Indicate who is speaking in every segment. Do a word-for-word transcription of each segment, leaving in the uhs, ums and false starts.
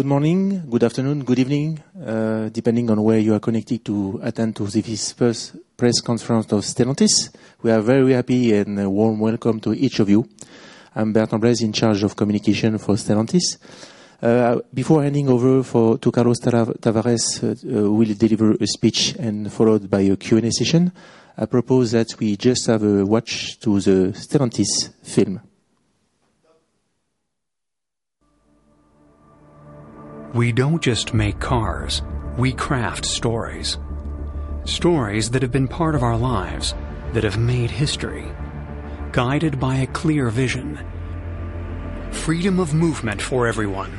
Speaker 1: good morning, good afternoon, good evening, uh, depending on where you are connected to attend to this first press conference of Stellantis. We are very happy and a warm welcome to each of you. I'm Bertrand Blaise, in charge of communication for Stellantis. Uh, before handing over for, to Carlos Tavares, uh, who will deliver a speech and followed by a Q and A session, I propose that we just have a watch to the Stellantis film.
Speaker 2: We don't just make cars, we craft stories. Stories that have been part of our lives, that have made history. Guided by a clear vision. Freedom of movement for everyone.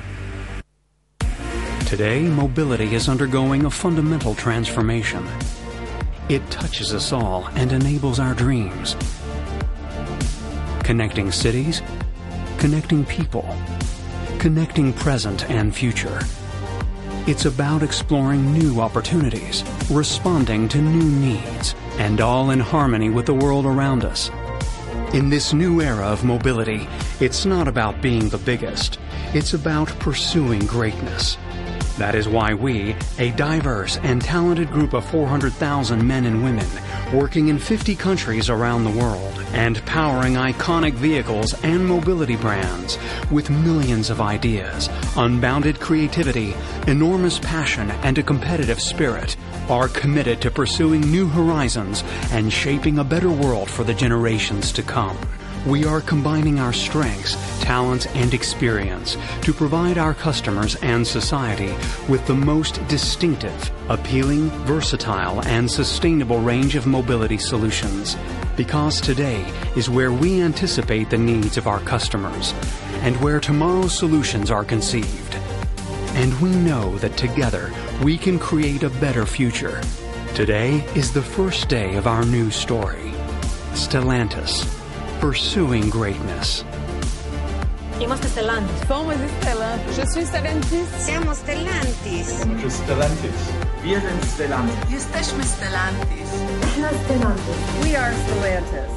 Speaker 2: Today, mobility is undergoing a fundamental transformation. It touches us all and enables our dreams. Connecting cities, connecting people, connecting present and future. It's about exploring new opportunities, responding to new needs, and all in harmony with the world around us. In this new era of mobility, it's not about being the biggest. It's about pursuing greatness. That is why we, a diverse and talented group of four hundred thousand men and women, working in fifty countries around the world, and powering iconic vehicles and mobility brands with millions of ideas, unbounded creativity, enormous passion, and a competitive spirit, are committed to pursuing new horizons and shaping a better world for the generations to come. We are combining our strengths, talents, and experience to provide our customers and society with the most distinctive, appealing, versatile, and sustainable range of mobility solutions. Because today is where we anticipate the needs of our customers and where tomorrow's solutions are conceived. And we know that together we can create a better future. Today is the first day of our new story. Stellantis. Pursuing greatness.
Speaker 3: Siamo Stellantis.
Speaker 4: Somos Stellantis.
Speaker 5: Je suis Stellantis.
Speaker 6: Siamo Stellantis.
Speaker 7: Somos Stellantis.
Speaker 8: Wir sind Stellantis.
Speaker 9: Jesteśmy Stellantis.
Speaker 3: Eحنا Stellantis.
Speaker 4: We are Stellantis.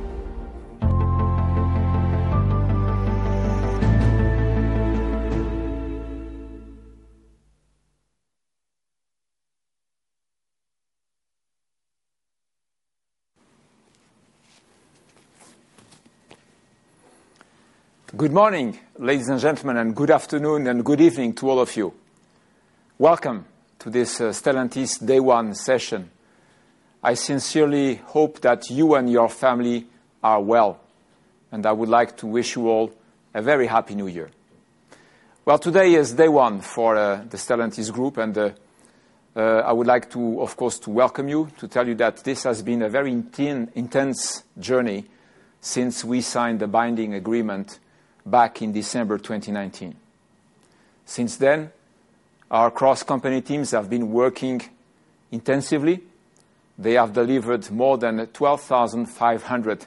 Speaker 10: Good morning, ladies and gentlemen, and good afternoon and good evening to all of you. Welcome to this uh, Stellantis Day One session. I sincerely hope that you and your family are well, and I would like to wish you all a very happy New Year. Well, today is Day One for uh, the Stellantis Group, and uh, uh, I would like to, of course, to welcome you, to tell you that this has been a very inten- intense journey since we signed the binding agreement back in December twenty nineteen. Since then, our cross-company teams have been working intensively. They have delivered more than twelve thousand five hundred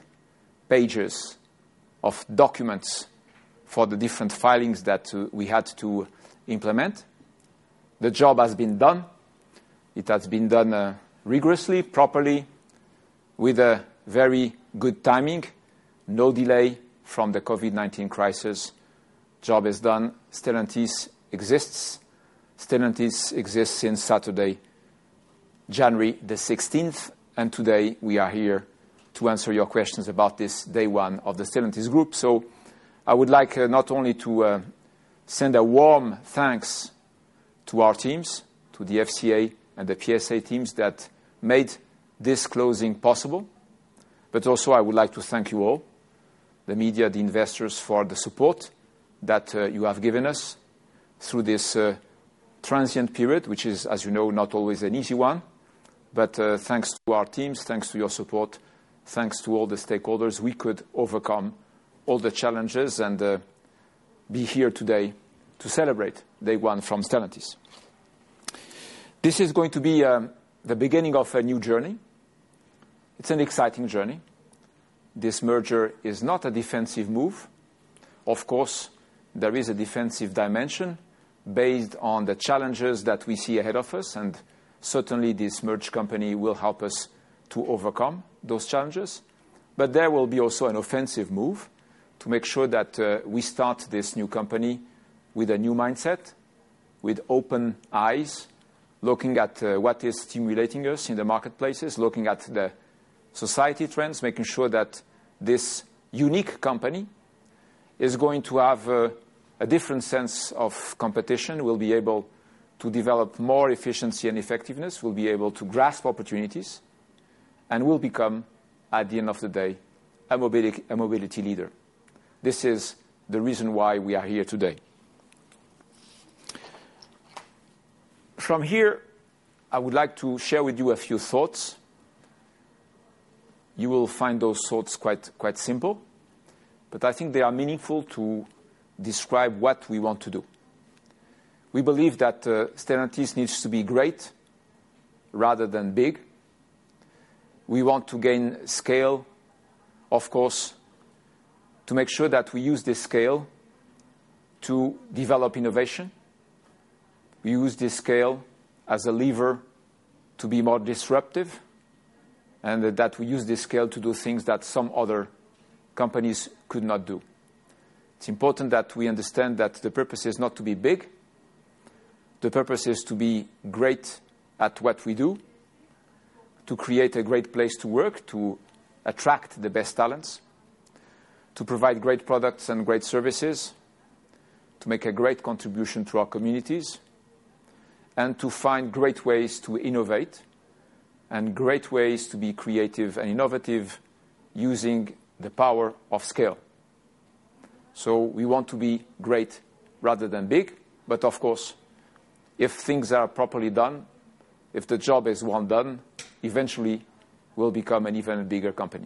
Speaker 10: pages of documents for the different filings that uh, we had to implement. The job has been done. It has been done uh, rigorously, properly, with a very good timing, no delay from the COVID nineteen crisis. Job is done. Stellantis exists. Stellantis exists since Saturday, January the sixteenth, and today we are here to answer your questions about this Day One of the Stellantis Group. So I would like uh, not only to uh, send a warm thanks to our teams, to the F C A and the P S A teams that made this closing possible, but also I would like to thank you all, the media, the investors, for the support that uh, you have given us through this uh, transient period, which is, as you know, not always an easy one. But uh, thanks to our teams, thanks to your support, thanks to all the stakeholders, we could overcome all the challenges and uh, be here today to celebrate Day One from Stellantis. This is going to be um, the beginning of a new journey. It's an exciting journey. This merger is not a defensive move. Of course, there is a defensive dimension based on the challenges that we see ahead of us, and certainly this merged company will help us to overcome those challenges. But there will be also an offensive move to make sure that uh, we start this new company with a new mindset, with open eyes, looking at uh, what is stimulating us in the marketplaces, looking at the society trends, making sure that this unique company is going to have uh, a different sense of competition, will be able to develop more efficiency and effectiveness, will be able to grasp opportunities, and will become, at the end of the day, a mobility, a mobility leader. This is the reason why we are here today. From here, I would like to share with you a few thoughts. You will find those thoughts quite, quite simple, but I think they are meaningful to describe what we want to do. We believe that uh, Stellantis needs to be great rather than big. We want to gain scale, of course, to make sure that we use this scale to develop innovation. We use this scale as a lever to be more disruptive, and that we use this scale to do things that some other companies could not do. It's important that we understand that the purpose is not to be big. The purpose is to be great at what we do, to create a great place to work, to attract the best talents, to provide great products and great services, to make a great contribution to our communities, and to find great ways to innovate and great ways to be creative and innovative using the power of scale. So we want to be great rather than big, but of course, if things are properly done, if the job is well done, eventually we'll become an even bigger company.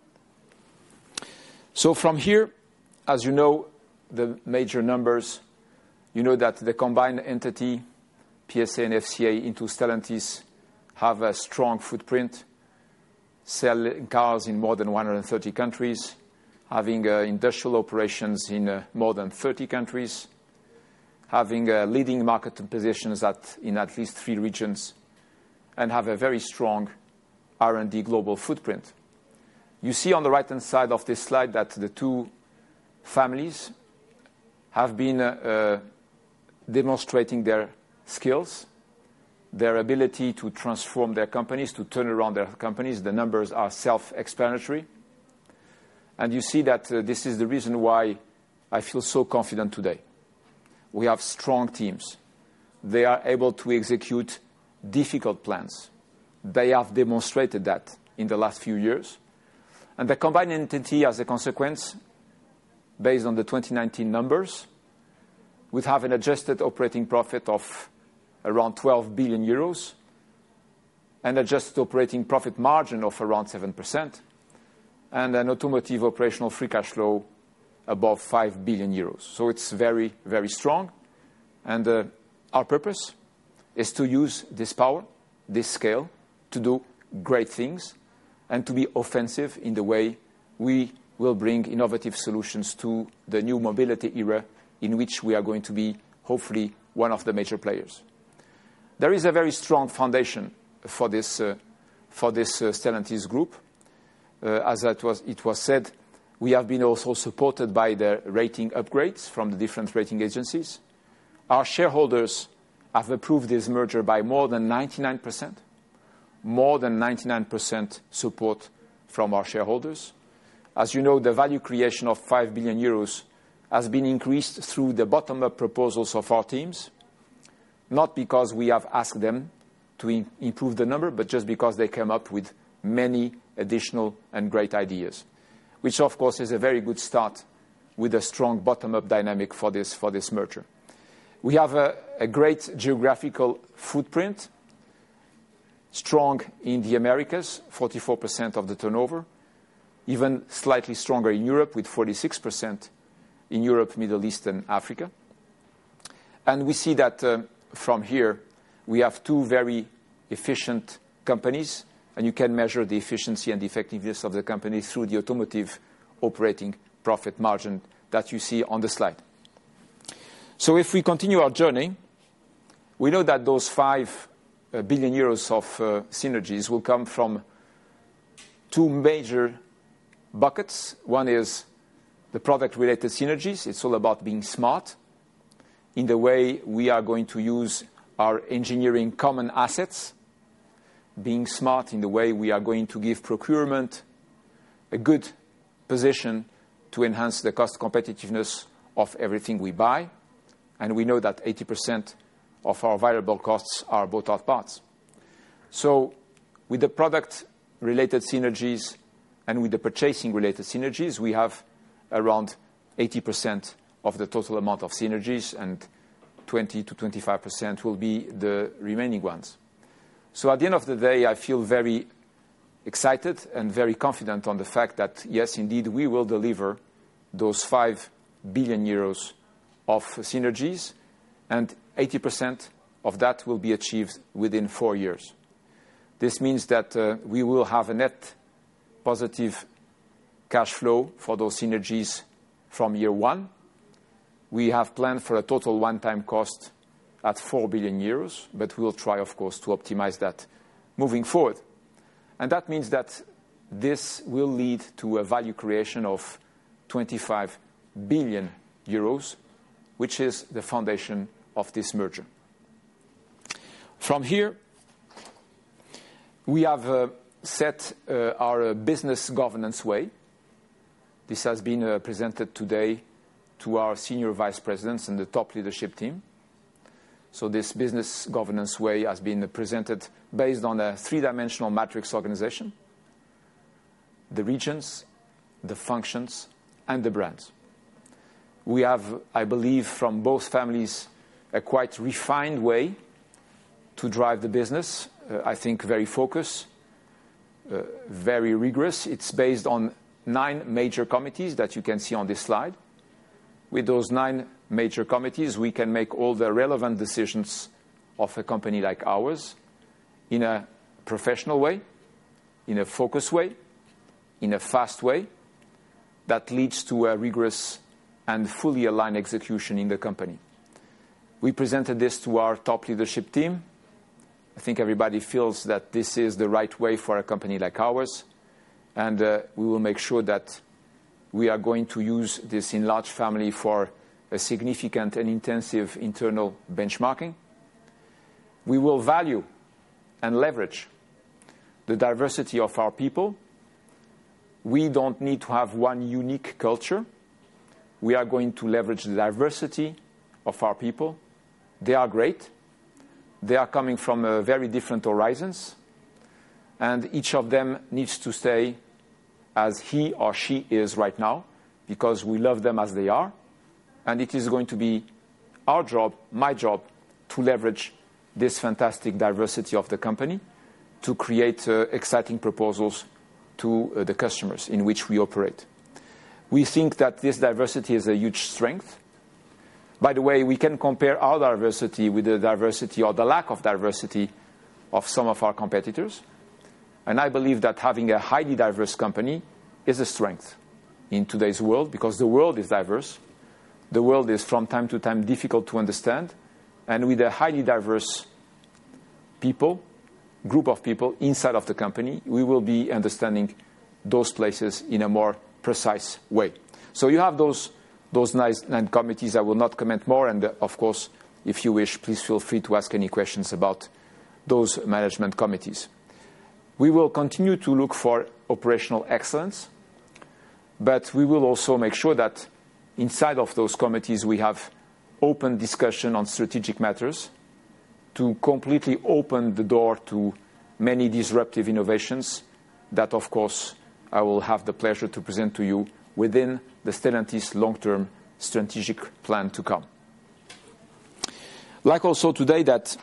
Speaker 10: So from here, as you know, the major numbers, you know that the combined entity, P S A and F C A into Stellantis, have a strong footprint, selling cars in more than one hundred thirty countries, having uh, industrial operations in uh, more than thirty countries, having uh, leading market positions at, in at least three regions, and have a very strong R and D global footprint. You see on the right-hand side of this slide that the two families have been uh, uh, demonstrating their skills, their ability to transform their companies, to turn around their companies. The numbers are self-explanatory. And you see that uh, this is the reason why I feel so confident today. We have strong teams. They are able to execute difficult plans. They have demonstrated that in the last few years. And the combined entity, as a consequence, based on the twenty nineteen numbers, would have an adjusted operating profit of around twelve billion euros, an adjusted operating profit margin of around seven percent, and an automotive operational free cash flow above five billion euros. So it's very, very strong. And uh, our purpose is to use this power, this scale, to do great things and to be offensive in the way we will bring innovative solutions to the new mobility era in which we are going to be, hopefully, one of the major players. There is a very strong foundation for this, uh, for this uh, Stellantis group. Uh, as it was, it was said, we have been also supported by the rating upgrades from the different rating agencies. Our shareholders have approved this merger by more than ninety-nine percent. More than ninety-nine percent support from our shareholders. As you know, the value creation of five billion euros has been increased through the bottom-up proposals of our teams, not because we have asked them to im- improve the number, but just because they came up with many additional and great ideas, which of course is a very good start with a strong bottom-up dynamic for this, for this merger. We have a, a great geographical footprint, strong in the Americas, forty-four percent of the turnover, even slightly stronger in Europe with forty-six percent in Europe, Middle East and Africa. And we see that uh, from here we have two very efficient companies, and you can measure the efficiency and the effectiveness of the company through the automotive operating profit margin that you see on the slide. So if we continue our journey, we know that those five uh, billion euros of uh, synergies will come from two major buckets. One is the product-related synergies. It's all about being smart. in the way we are going to use our engineering common assets, being smart in the way we are going to give procurement a good position to enhance the cost competitiveness of everything we buy. And we know that eighty percent of our variable costs are bought-out parts. So with the product-related synergies and with the purchasing-related synergies, we have around eighty percent of the total amount of synergies, and twenty to twenty-five percent will be the remaining ones. So at the end of the day, I feel very excited and very confident on the fact that, yes, indeed, we will deliver those five billion euros of synergies, and eighty percent of that will be achieved within four years. This means that uh, we will have a net positive cash flow for those synergies from year one. We have planned for a total one-time cost at four billion euros, but we will try, of course, to optimize that moving forward. And that means that this will lead to a value creation of twenty-five billion euros, which is the foundation of this merger. From here, we have uh, set uh, our uh, business governance way. This has been uh, presented today to our senior vice presidents and the top leadership team. So this business governance way has been presented based on a three-dimensional matrix organization: the regions, the functions, and the brands. We have, I believe, from both families, a quite refined way to drive the business. Uh, I think very focused, uh, very rigorous. It's based on nine major committees that you can see on this slide. With those nine major committees, we can make all the relevant decisions of a company like ours in a professional way, in a focused way, in a fast way that leads to a rigorous and fully aligned execution in the company. We presented this to our top leadership team. I think everybody feels that this is the right way for a company like ours, and uh, we will make sure that we are going to use this enlarged family for a significant and intensive internal benchmarking. We will value and leverage the diversity of our people. We don't need to have one unique culture. We are going to leverage the diversity of our people. They are great. They are coming from uh, very different horizons, and each of them needs to stay as he or she is right now, because we love them as they are. And it is going to be our job, my job, to leverage this fantastic diversity of the company to create uh, exciting proposals to uh, the customers in which we operate. We think that this diversity is a huge strength. By the way, we can compare our diversity with the diversity or the lack of diversity of some of our competitors. And I believe that having a highly diverse company is a strength in today's world, because the world is diverse. The world is from time to time difficult to understand. And with a highly diverse people, group of people inside of the company, we will be understanding those places in a more precise way. So you have those those nice nine committees. I will not comment more. And uh, of course, if you wish, please feel free to ask any questions about those management committees. We will continue to look for operational excellence, but we will also make sure that inside of those committees we have open discussion on strategic matters to completely open the door to many disruptive innovations that, of course, I will have the pleasure to present to you within the Stellantis long-term strategic plan to come. Like also today, that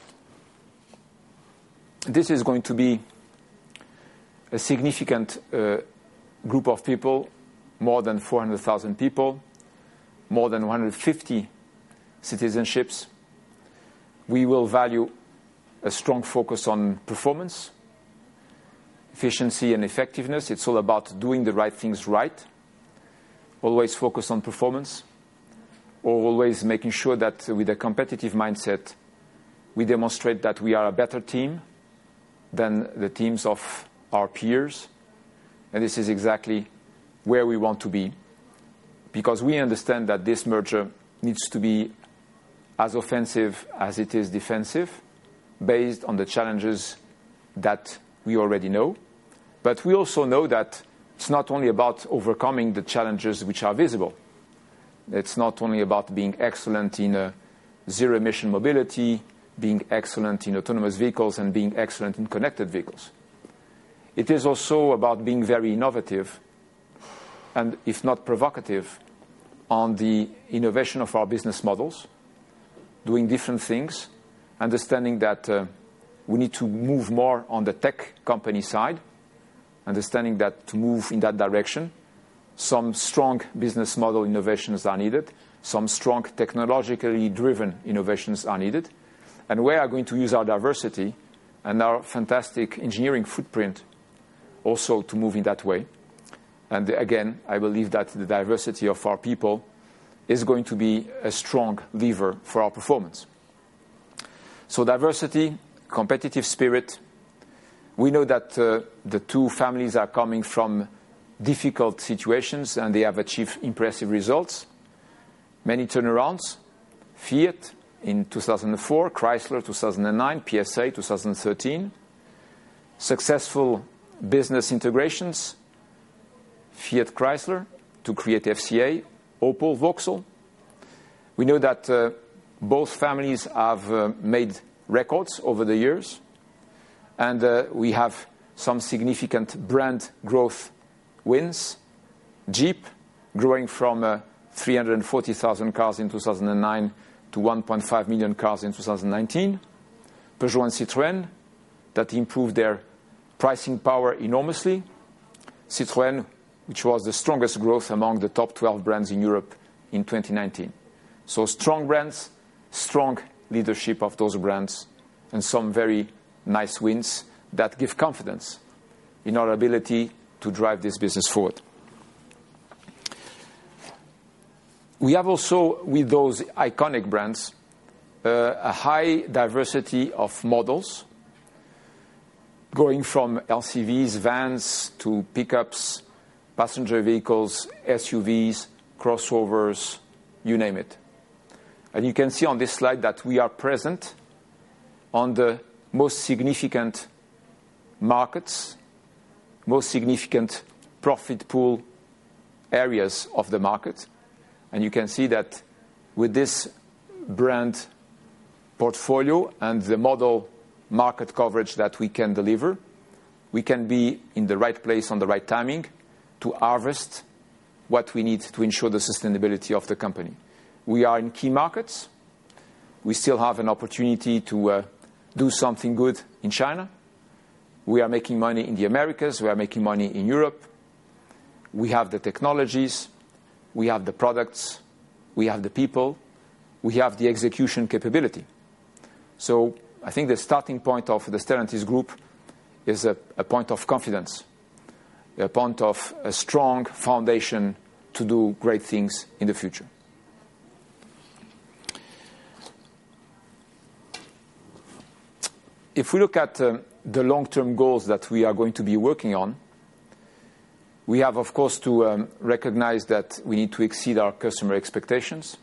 Speaker 10: this is going to be a significant uh, group of people, more than four hundred thousand people, more than one hundred fifty citizenships. We will value a strong focus on performance, efficiency and effectiveness. It's all about doing the right things right. Always focus on performance, or always making sure that with a competitive mindset, we demonstrate that we are a better team than the teams of our peers. And this is exactly where we want to be, because we understand that this merger needs to be as offensive as it is defensive, based on the challenges that we already know. But we also know that it's not only about overcoming the challenges which are visible. It's not only about being excellent in uh, zero-emission mobility, being excellent in autonomous vehicles, and being excellent in connected vehicles. It is also about being very innovative and, if not provocative, on the innovation of our business models, doing different things, understanding that uh, we need to move more on the tech company side, understanding that to move in that direction, some strong business model innovations are needed, some strong technologically driven innovations are needed, and we are going to use our diversity and our fantastic engineering footprint also to move in that way. And again, I believe that the diversity of our people is going to be a strong lever for our performance. So diversity, competitive spirit. We know that uh, the two families are coming from difficult situations and they have achieved impressive results. Many turnarounds. Fiat in two thousand four, Chrysler two thousand nine, P S A two thousand thirteen. Successful business integrations. Fiat Chrysler to create F C A, Opel, Vauxhall. We know that uh, both families have uh, made records over the years, and uh, we have some significant brand growth wins. Jeep growing from uh, three hundred forty thousand cars in two thousand nine to one point five million cars in two thousand nineteen. Peugeot and Citroën that improved their pricing power enormously. Citroën, which was the strongest growth among the top twelve brands in Europe in twenty nineteen. So strong brands, strong leadership of those brands, and some very nice wins that give confidence in our ability to drive this business forward. We have also, with those iconic brands, uh, a high diversity of models, going from L C Vs, vans, to pickups, passenger vehicles, S U Vs, crossovers, you name it. And you can see on this slide that we are present on the most significant markets, most significant profit pool areas of the market. And you can see that with this brand portfolio and the model market coverage that we can deliver, we can be in the right place on the right timing to harvest what we need to ensure the sustainability of the company. We are in key markets. We still have an opportunity to uh, do something good in China. We are making money in the Americas. We are making money in Europe. We have the technologies. We have the products. We have the people. We have the execution capability. So I think the starting point of the Stellantis Group is a, a point of confidence, a point of a strong foundation to do great things in the future. If we look at uh, the long-term goals that we are going to be working on, we have, of course, to um, recognize that we need to exceed our customer expectations.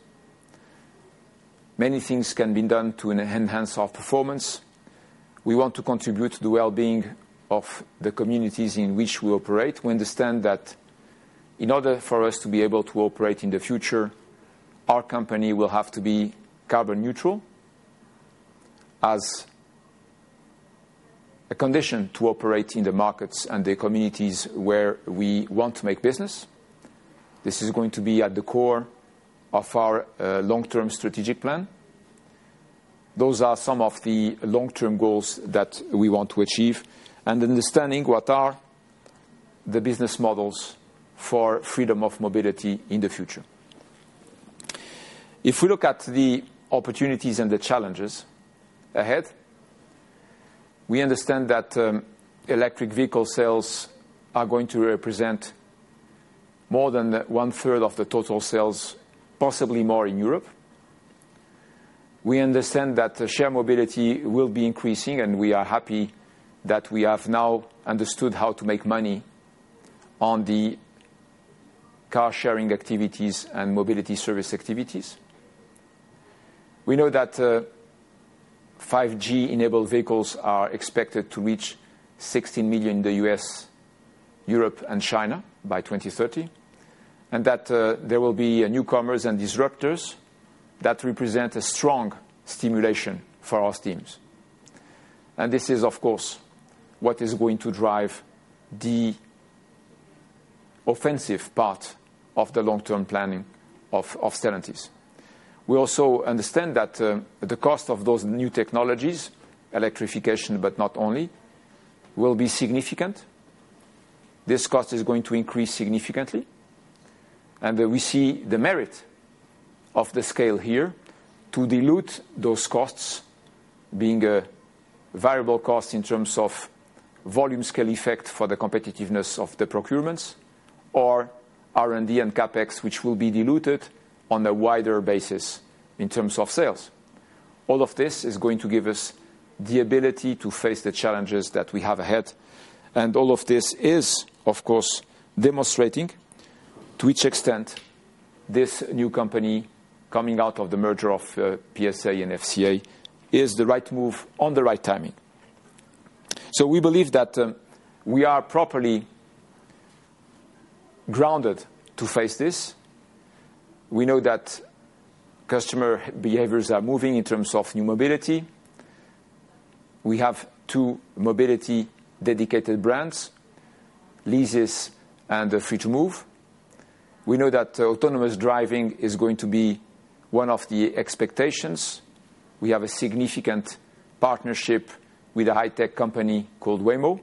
Speaker 10: Many things can be done to enhance our performance. We want to contribute to the well-being of the communities in which we operate. We understand that in order for us to be able to operate in the future, our company will have to be carbon neutral as a condition to operate in the markets and the communities where we want to make business. This is going to be at the core of our uh, long-term strategic plan. Those are some of the long-term goals that we want to achieve, and understanding what are the business models for freedom of mobility in the future. If we look at the opportunities and the challenges ahead, we understand that um, electric vehicle sales are going to represent more than one-third of the total sales, possibly more in Europe. We understand that uh, share mobility will be increasing, and we are happy that we have now understood how to make money on the car sharing activities and mobility service activities. We know that uh, five G-enabled vehicles are expected to reach sixteen million in the U S, Europe, and China by twenty thirty, and that uh, there will be uh, newcomers and disruptors that represent a strong stimulation for our teams. And this is, of course, what is going to drive the offensive part of the long-term planning of, of Stellantis. We also understand that uh, the cost of those new technologies, electrification but not only, will be significant. This cost is going to increase significantly. And uh, we see the merit of the scale here to dilute those costs, being a variable cost in terms of volume scale effect for the competitiveness of the procurements, or R and D and CapEx, which will be diluted on a wider basis in terms of sales. All of this is going to give us the ability to face the challenges that we have ahead. And all of this is, of course, demonstrating to which extent this new company coming out of the merger of uh, P S A and F C A is the right move on the right timing. So we believe that um, we are properly grounded to face this. We know that customer behaviors are moving in terms of new mobility. We have two mobility dedicated brands, Leasys and uh, Free2Move. We know that uh, autonomous driving is going to be one of the expectations. We have a significant partnership with a high-tech company called Waymo.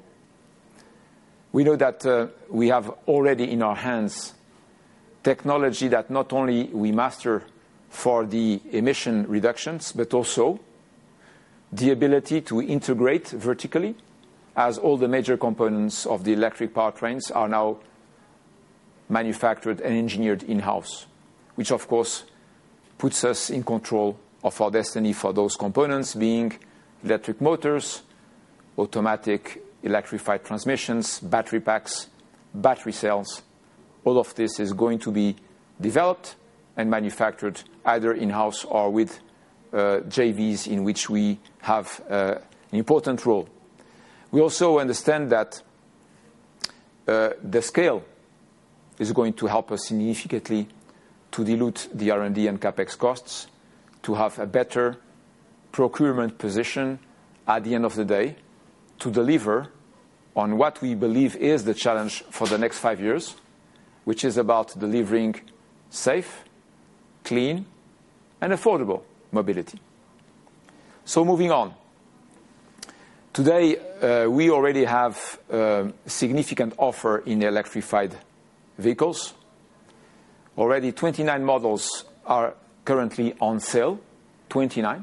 Speaker 10: We know that uh, we have already in our hands technology that not only we master for the emission reductions, but also the ability to integrate vertically, as all the major components of the electric powertrains are now manufactured and engineered in-house, which of course puts us in control of our destiny for those components, being electric motors, automatic electrified transmissions, battery packs, battery cells. All of this is going to be developed and manufactured either in-house or with uh, J Vs in which we have uh, an important role. We also understand that uh, the scale is going to help us significantly to dilute the R and D and CapEx costs, to have a better procurement position at the end of the day, to deliver on what we believe is the challenge for the next five years, which is about delivering safe, clean, and affordable mobility. So moving on. Today, uh, we already have a significant offer in electrified vehicles. Already twenty-nine models are currently on sale, twenty-nine.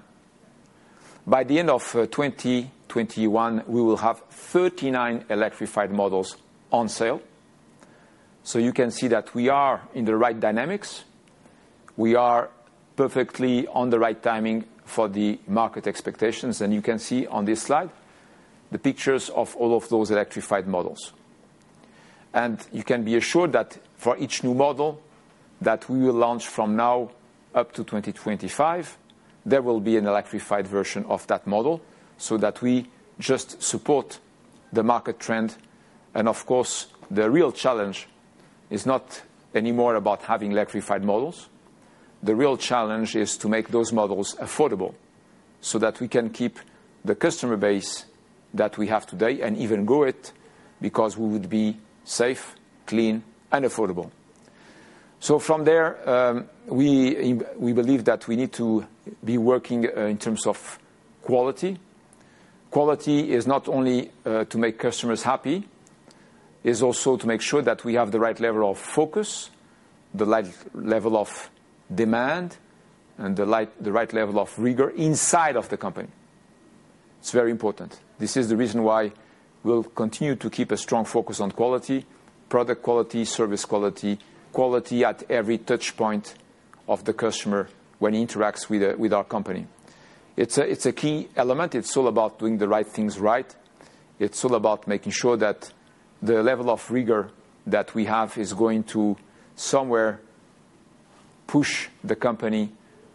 Speaker 10: By the end of uh, twenty twenty-one, we will have thirty-nine electrified models on sale. So you can see that we are in the right dynamics. We are perfectly on the right timing for the market expectations. And you can see on this slide the pictures of all of those electrified models. And you can be assured that for each new model that we will launch from now up to twenty twenty-five, there will be an electrified version of that model, so that we just support the market trend. And of course, the real challenge is not anymore about having electrified models. The real challenge is to make those models affordable, so that we can keep the customer base that we have today and even grow it, because we would be safe, clean, and affordable. So from there, um, we, we believe that we need to be working uh, in terms of quality. Quality is not only uh, to make customers happy, is also to make sure that we have the right level of focus, the right level of demand, and the, light, the right level of rigor inside of the company. It's very important. This is the reason why we'll continue to keep a strong focus on quality, product quality, service quality, quality at every touch point of the customer when he interacts with, uh, with our company. It's a, it's a key element. It's all about doing the right things right. It's all about making sure that the level of rigor that we have is going to somewhere push the company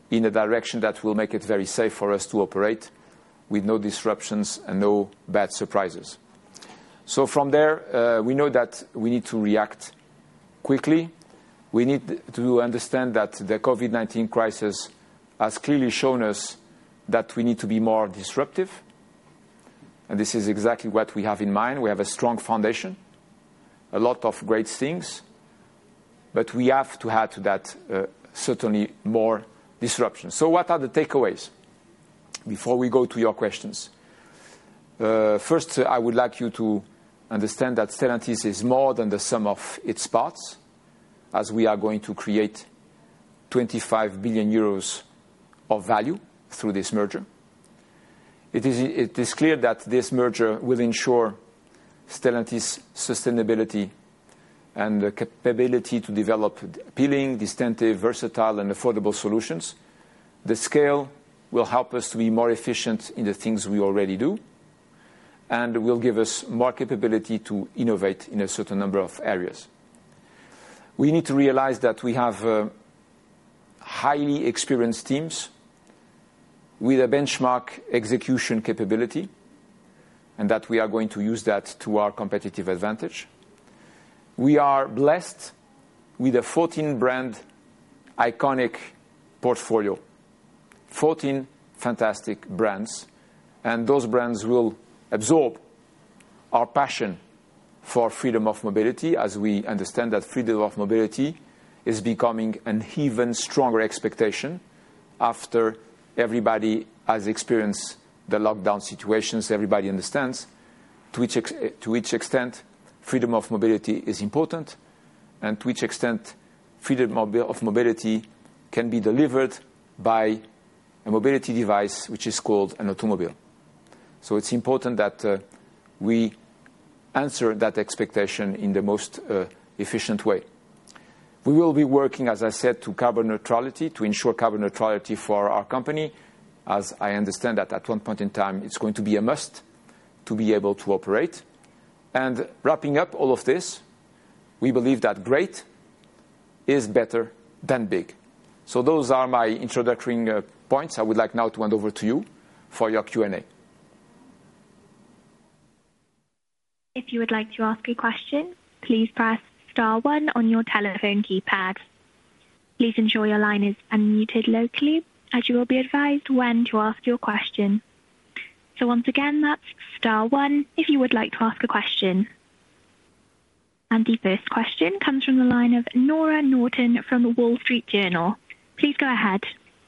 Speaker 10: in a direction that will make it very safe for us to operate with no disruptions and no bad surprises. So from there, uh, we know that we need to react quickly. We need to understand that the COVID nineteen crisis has clearly shown us that we need to be more disruptive. And this is exactly what we have in mind. We have a strong foundation, a lot of great things, but we have to add to that uh, certainly more disruption. So what are the takeaways before we go to your questions? Uh, first, uh, I would like you to understand that Stellantis is more than the sum of its parts, as we are going to create twenty-five billion euros of value through this merger. It is, it is clear that this merger will ensure Stellantis' sustainability and the capability to develop appealing, distinctive, versatile, and affordable solutions. The scale will help us to be more efficient in the things we already do, and will give us more capability to innovate in a certain number of areas. We need to realize that we have uh, highly experienced teams with a benchmark execution capability, and that we are going to use that to our competitive advantage. We are blessed with a fourteen brand iconic portfolio, fourteen fantastic brands, and those brands will absorb our passion for freedom of mobility, as we understand that freedom of mobility is becoming an even stronger expectation after everybody has experienced the lockdown situations. Everybody understands to which, ex- to which extent freedom of mobility is important, and to which extent freedom of mobility can be delivered by a mobility device which is called an automobile. So it's important that uh, we answer that expectation in the most uh, efficient way. We will be working, as I said, to carbon neutrality, to ensure carbon neutrality for our company, as I understand that at one point in time it's going to be a must to be able to operate. And wrapping up all of this, we believe that great is better than big. So those are my introductory uh, points. I would like now to hand over to you for your Q and A.
Speaker 5: If you would like to ask a question, please press star one on your telephone keypad. Please ensure your line is unmuted locally, as you will be advised when to ask your question. So once again, that's star one if you would like to ask a question. And the first question comes from the line of Nora Norton from the Wall Street Journal. Please go ahead.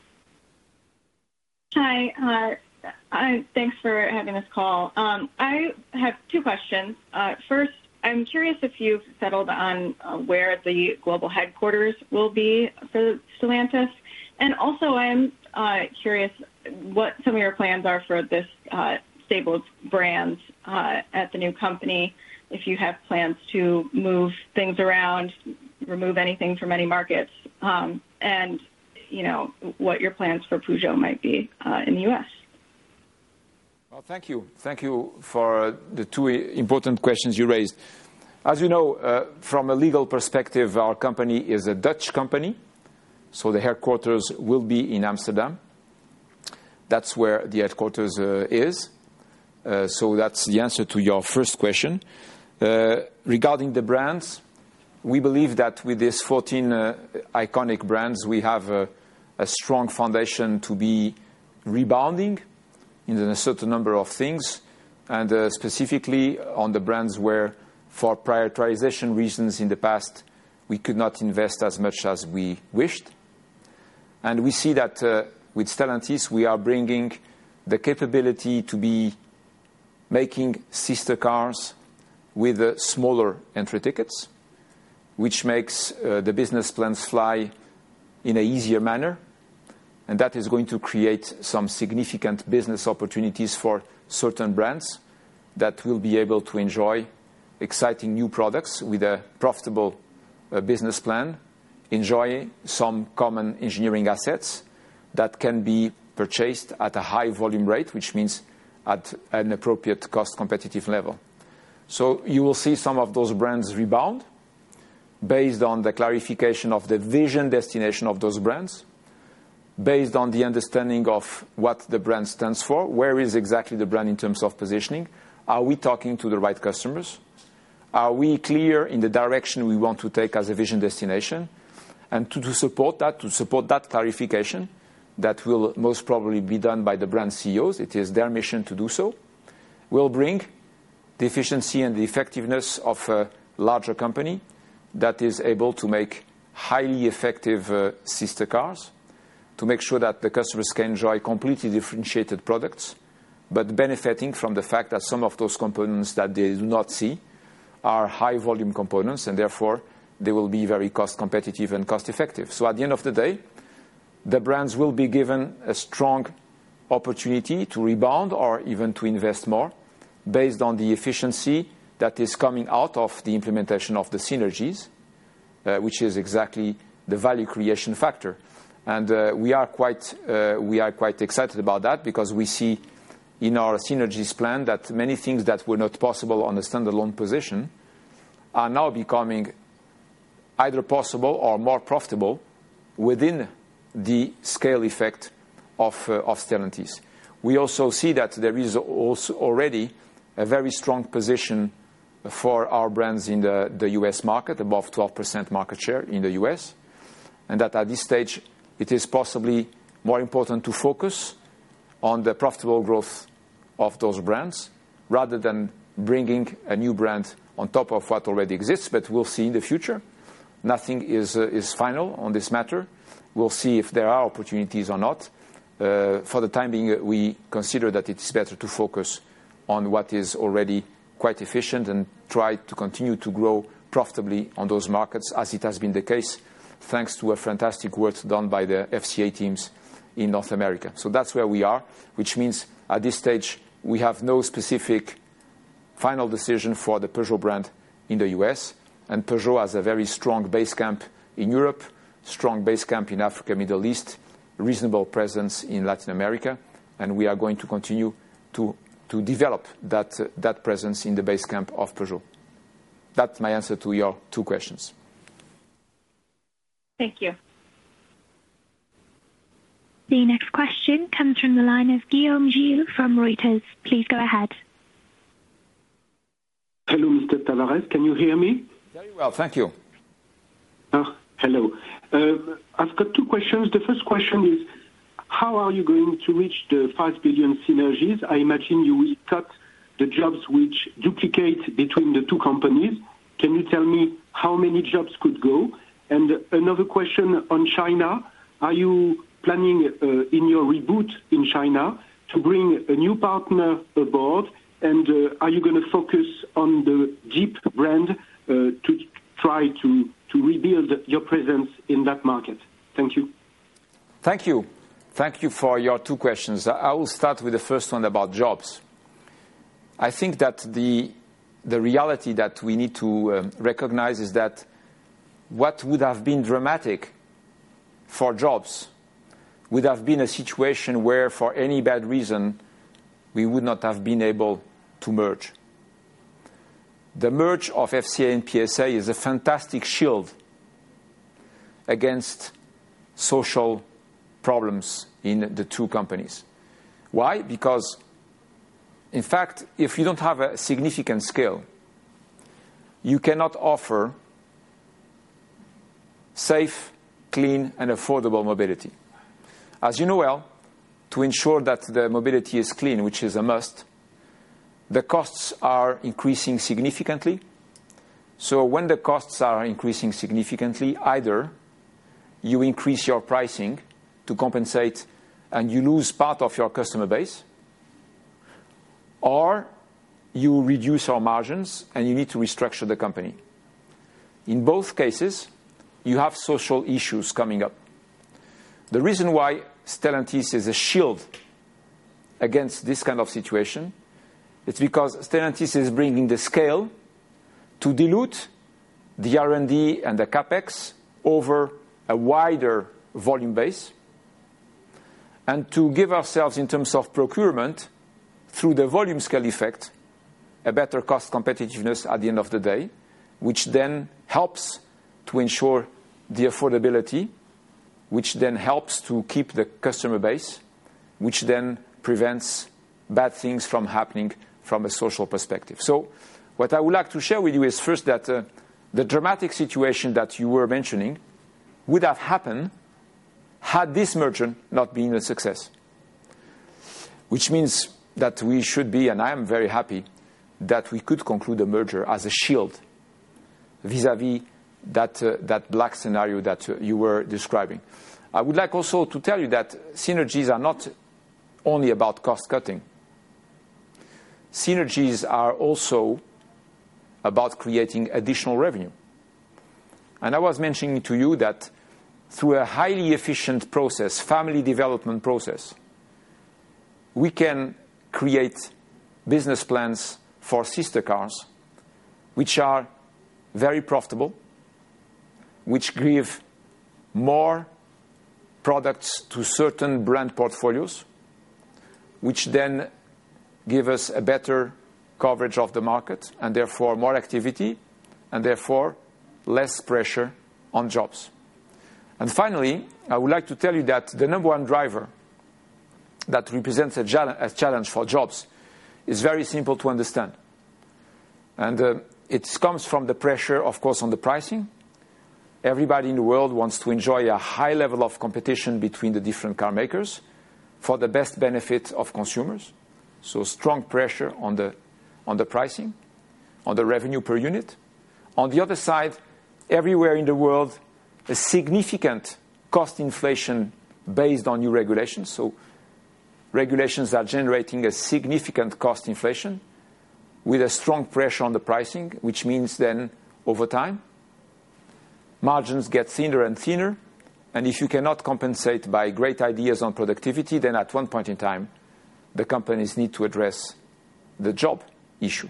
Speaker 6: Hi. Uh, I, thanks for having this call. Um, I have two questions. Uh, first, I'm curious if you've settled on uh, where the global headquarters will be for Stellantis. And also, I'm uh, curious what some of your plans are for this uh, stable of brands uh, at the new company, if you have plans to move things around, remove anything from any markets, um, and, you know, what your plans for Peugeot might be uh, in the U S.
Speaker 10: Well, thank you. Thank you for the two important questions you raised. As you know, uh, from a legal perspective, our company is a Dutch company, so the headquarters will be in Amsterdam. That's where the headquarters uh, is. Uh, so that's the answer to your first question. Uh, regarding the brands, we believe that with these fourteen uh, iconic brands, we have a, a strong foundation to be rebounding in a certain number of things, and uh, specifically on the brands where, for prioritization reasons in the past, we could not invest as much as we wished. And we see that uh, with Stellantis, we are bringing the capability to be making sister cars with uh, smaller entry tickets, which makes uh, the business plans fly in an easier manner. And that is going to create some significant business opportunities for certain brands that will be able to enjoy exciting new products with a profitable uh, business plan, enjoy some common engineering assets that can be purchased at a high volume rate, which means at an appropriate cost competitive level. So you will see some of those brands rebound based on the clarification of the vision destination of those brands. based on the understanding of what the brand stands for. Where is exactly the brand in terms of positioning? Are we talking to the right customers? Are we clear in the direction we want to take as a vision destination? And to, to support that, to support that clarification, that will most probably be done by the brand C E Os. It is their mission to do so. We'll bring the efficiency and the effectiveness of a larger company that is able to make highly effective uh, sister cars, to make sure that the customers can enjoy completely differentiated products, but benefiting from the fact that some of those components that they do not see are high volume components, and therefore they will be very cost competitive and cost effective. So at the end of the day, the brands will be given a strong opportunity to rebound or even to invest more based on the efficiency that is coming out of the implementation of the synergies, uh, which is exactly the value creation factor. And uh, we are quite uh, we are quite excited about that, because we see in our synergies plan that many things that were not possible on a standalone position are now becoming either possible or more profitable within the scale effect of, uh, of Stellantis. We also see that there is also already a very strong position for our brands in the, the U S market, above twelve percent market share in the U S, and that at this stage it is possibly more important to focus on the profitable growth of those brands rather than bringing a new brand on top of what already exists. But we'll see in the future. Nothing is, uh, is final on this matter. We'll see if there are opportunities or not. Uh, for the time being, we consider that it is better to focus on what is already quite efficient and try to continue to grow profitably on those markets, as it has been the case, thanks to a fantastic work done by the F C A teams in North America. So that's where we are, which means at this stage we have no specific final decision for the Peugeot brand in the U S, and Peugeot has a very strong base camp in Europe, strong base camp in Africa, Middle East, reasonable presence in Latin America, and we are going to continue to, to develop that, uh, that presence in the base camp of Peugeot. That's my answer to your two questions.
Speaker 6: Thank you.
Speaker 5: The next question comes from the line of Guillaume Gilles from Reuters. Please go ahead.
Speaker 7: Hello, Mister Tavares. Can you hear me?
Speaker 10: Very well, thank you.
Speaker 7: Uh, hello. Uh, I've got two questions. The first question is, how are you going to reach the five billion synergies? I imagine you will cut the jobs which duplicate between the two companies. Can you tell me how many jobs could go? And another question on China. Are you planning uh, in your reboot in China to bring a new partner aboard? And uh, are you going to focus on the Jeep brand uh, to try to, to rebuild your presence in that market? Thank you.
Speaker 10: Thank you. Thank you for your two questions. I will start with the first one about jobs. I think that the, the reality that we need to um, recognize is that what would have been dramatic for jobs would have been a situation where, for any bad reason, we would not have been able to merge. The merge of F C A and P S A is a fantastic shield against social problems in the two companies. Why? Because, in fact, if you don't have a significant scale, you cannot offer safe, clean, and affordable mobility. As you know well, to ensure that the mobility is clean, which is a must, the costs are increasing significantly. So when the costs are increasing significantly, either you increase your pricing to compensate and you lose part of your customer base, or you reduce your margins and you need to restructure the company. In both cases, you have social issues coming up. The reason why Stellantis is a shield against this kind of situation, it's because Stellantis is bringing the scale to dilute the R and D and the CapEx over a wider volume base, and to give ourselves, in terms of procurement, through the volume scale effect, a better cost competitiveness at the end of the day, which then helps to ensure the affordability which then helps to keep the customer base, which then prevents bad things from happening from a social perspective. So what I would like to share with you is first that uh, the dramatic situation that you were mentioning would have happened had this merger not been a success. Which means that we should be, and I am very happy, that we could conclude a merger as a shield vis-à-vis that, uh, that black scenario that uh, you were describing. I would like also to tell you that synergies are not only about cost cutting. Synergies are also about creating additional revenue. And I was mentioning to you that through a highly efficient process, family development process, we can create business plans for sister cars which are very profitable, which give more products to certain brand portfolios, which then give us a better coverage of the market and therefore more activity and therefore less pressure on jobs. And finally, I would like to tell you that the number one driver that represents a challenge for jobs is very simple to understand. And uh, it comes from the pressure, of course, on the pricing. Everybody in the world wants to enjoy a high level of competition between the different car makers for the best benefit of consumers. So strong pressure on the, on the pricing, on the revenue per unit. On the other side, everywhere in the world, a significant cost inflation based on new regulations. So regulations are generating a significant cost inflation with a strong pressure on the pricing, which means then over time, margins get thinner and thinner. And if you cannot compensate by great ideas on productivity, then at one point in time, the companies need to address the job issue.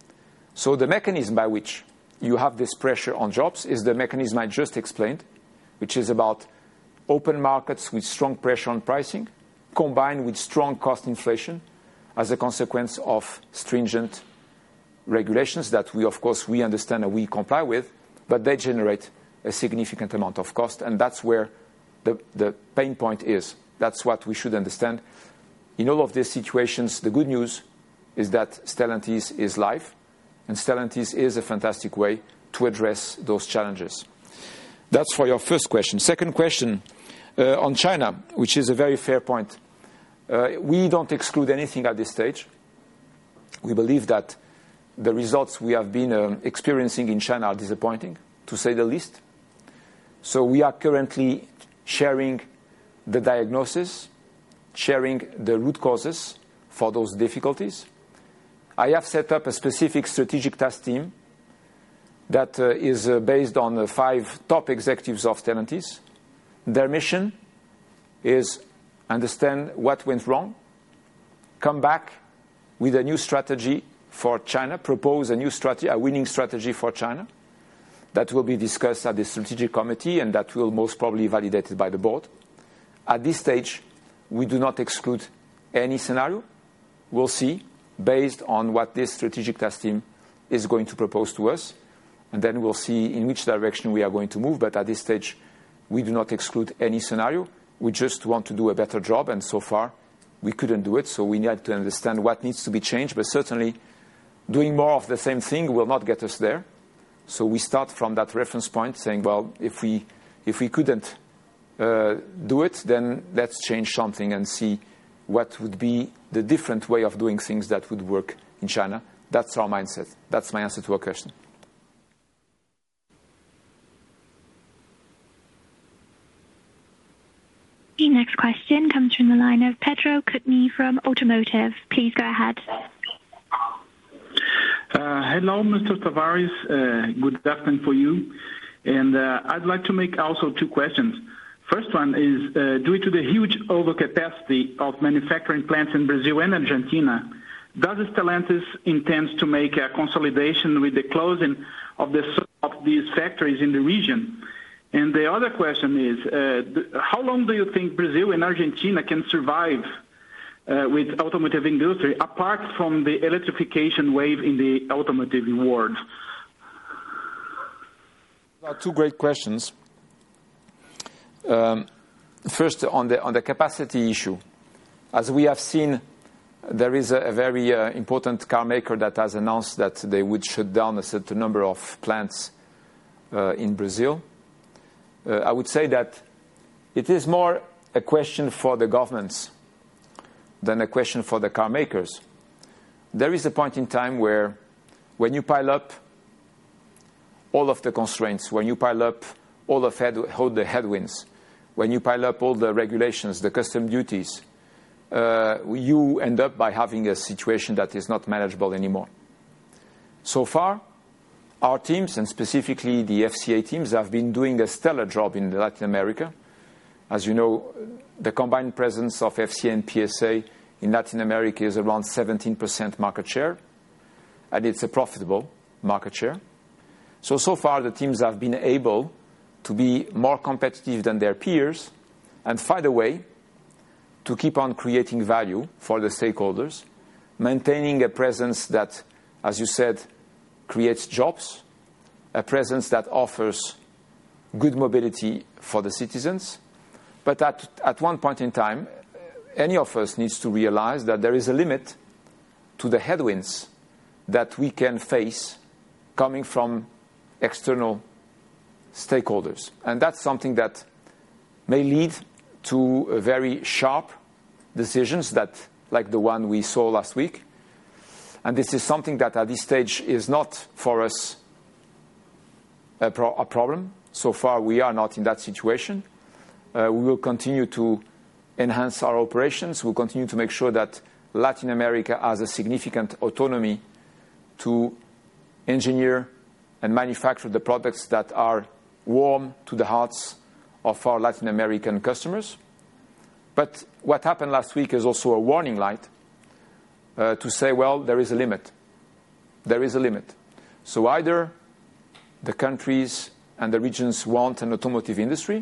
Speaker 10: So the mechanism by which you have this pressure on jobs is the mechanism I just explained, which is about open markets with strong pressure on pricing, combined with strong cost inflation as a consequence of stringent regulations that we, of course, we understand and we comply with, but they generate a significant amount of cost, and that's where the, the pain point is. That's what we should understand. In all of these situations, the good news is that Stellantis is live, and Stellantis is a fantastic way to address those challenges. That's for your first question. Second question uh, on China, which is a very fair point. Uh, we don't exclude anything at this stage. We believe that the results we have been um, experiencing in China are disappointing, to say the least. So we are currently sharing the diagnosis, sharing the root causes for those difficulties. I have set up a specific strategic task team that uh, is uh, based on uh, five top executives of Stellantis. Their mission is understand what went wrong, come back with a new strategy for China, propose a new strategy, a winning strategy for China that will be discussed at the strategic committee and that will most probably be validated by the board. At this stage, we do not exclude any scenario. We'll see based on what this strategic task team is going to propose to us. And then we'll see in which direction we are going to move. But at this stage, we do not exclude any scenario. We just want to do a better job. And so far, we couldn't do it. So we need to understand what needs to be changed. But certainly, doing more of the same thing will not get us there. So we start from that reference point saying, well, if we, if we couldn't uh, do it, then let's change something and see what would be the different way of doing things that would work in China. That's our mindset. That's my answer to your question.
Speaker 5: The next question comes from the line of Pedro Kutny from Automotive. Please go ahead.
Speaker 9: Uh, hello, Mister Tavares. Uh, good afternoon for you. And uh, I'd like to make also two questions. First one is, uh, due to the huge overcapacity of manufacturing plants in Brazil and Argentina, does Stellantis intend to make a consolidation with the closing of, the, of these factories in the region? And the other question is, uh, how long do you think Brazil and Argentina can survive uh, with automotive industry, apart from the electrification wave in the automotive world?
Speaker 10: Two great questions. Um, first, on the, on the capacity issue. As we have seen, there is a, a very uh, important car maker that has announced that they would shut down a certain number of plants uh, in Brazil. Uh, I would say that it is more a question for the governments than a question for the car makers. There is a point in time where when you pile up all of the constraints, when you pile up all of head, all the headwinds, when you pile up all the regulations, the custom duties, uh, you end up by having a situation that is not manageable anymore. So far, our teams, and specifically the F C A teams, have been doing a stellar job in Latin America. As you know, the combined presence of F C A and P S A in Latin America is around seventeen percent market share, and it's a profitable market share. So, so far the teams have been able to be more competitive than their peers and find a way to keep on creating value for the stakeholders, maintaining a presence that, as you said, creates jobs, a presence that offers good mobility for the citizens. But at, at one point in time, any of us needs to realize that there is a limit to the headwinds that we can face coming from external stakeholders. And that's something that may lead to very sharp decisions that, like the one we saw last week. And this is something that at this stage is not for us a, pro- a problem. So far, we are not in that situation. Uh, we will continue to enhance our operations. We'll continue to make sure that Latin America has a significant autonomy to engineer and manufacture the products that are warm to the hearts of our Latin American customers. But what happened last week is also a warning light uh, to say, well, there is a limit. There is a limit. So either the countries and the regions want an automotive industry,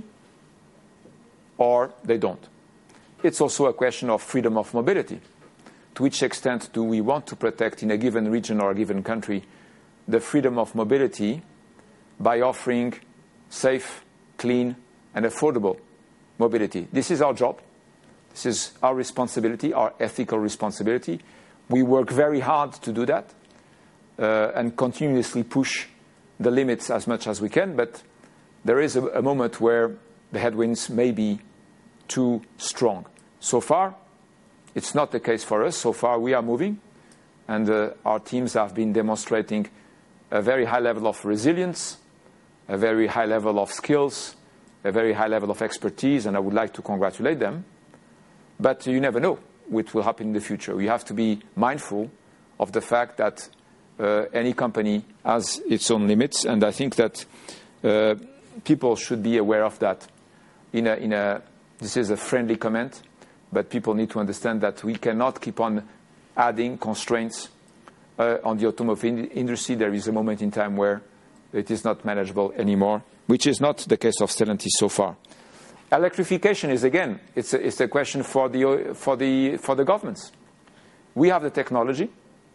Speaker 10: or they don't. It's also a question of freedom of mobility. To which extent do we want to protect in a given region or a given country the freedom of mobility by offering safe, clean, and affordable mobility? This is our job. This is our responsibility, our ethical responsibility. We work very hard to do that uh, and continuously push the limits as much as we can, but there is a, a moment where the headwinds may be too strong. So far, it's not the case for us. So far, we are moving, and uh, our teams have been demonstrating a very high level of resilience, a very high level of skills, a very high level of expertise, and I would like to congratulate them. But you never know what will happen in the future. We have to be mindful of the fact that uh, any company has its own limits, and I think that uh, people should be aware of that. In a, in a, this is a friendly comment, but people need to understand that we cannot keep on adding constraints uh, on the automotive in- industry. There is a moment in time where it is not manageable anymore, which is not the case of Stellantis so far. Electrification is, again, it's a, it's a question for the, for, the, for the governments. We have the technology.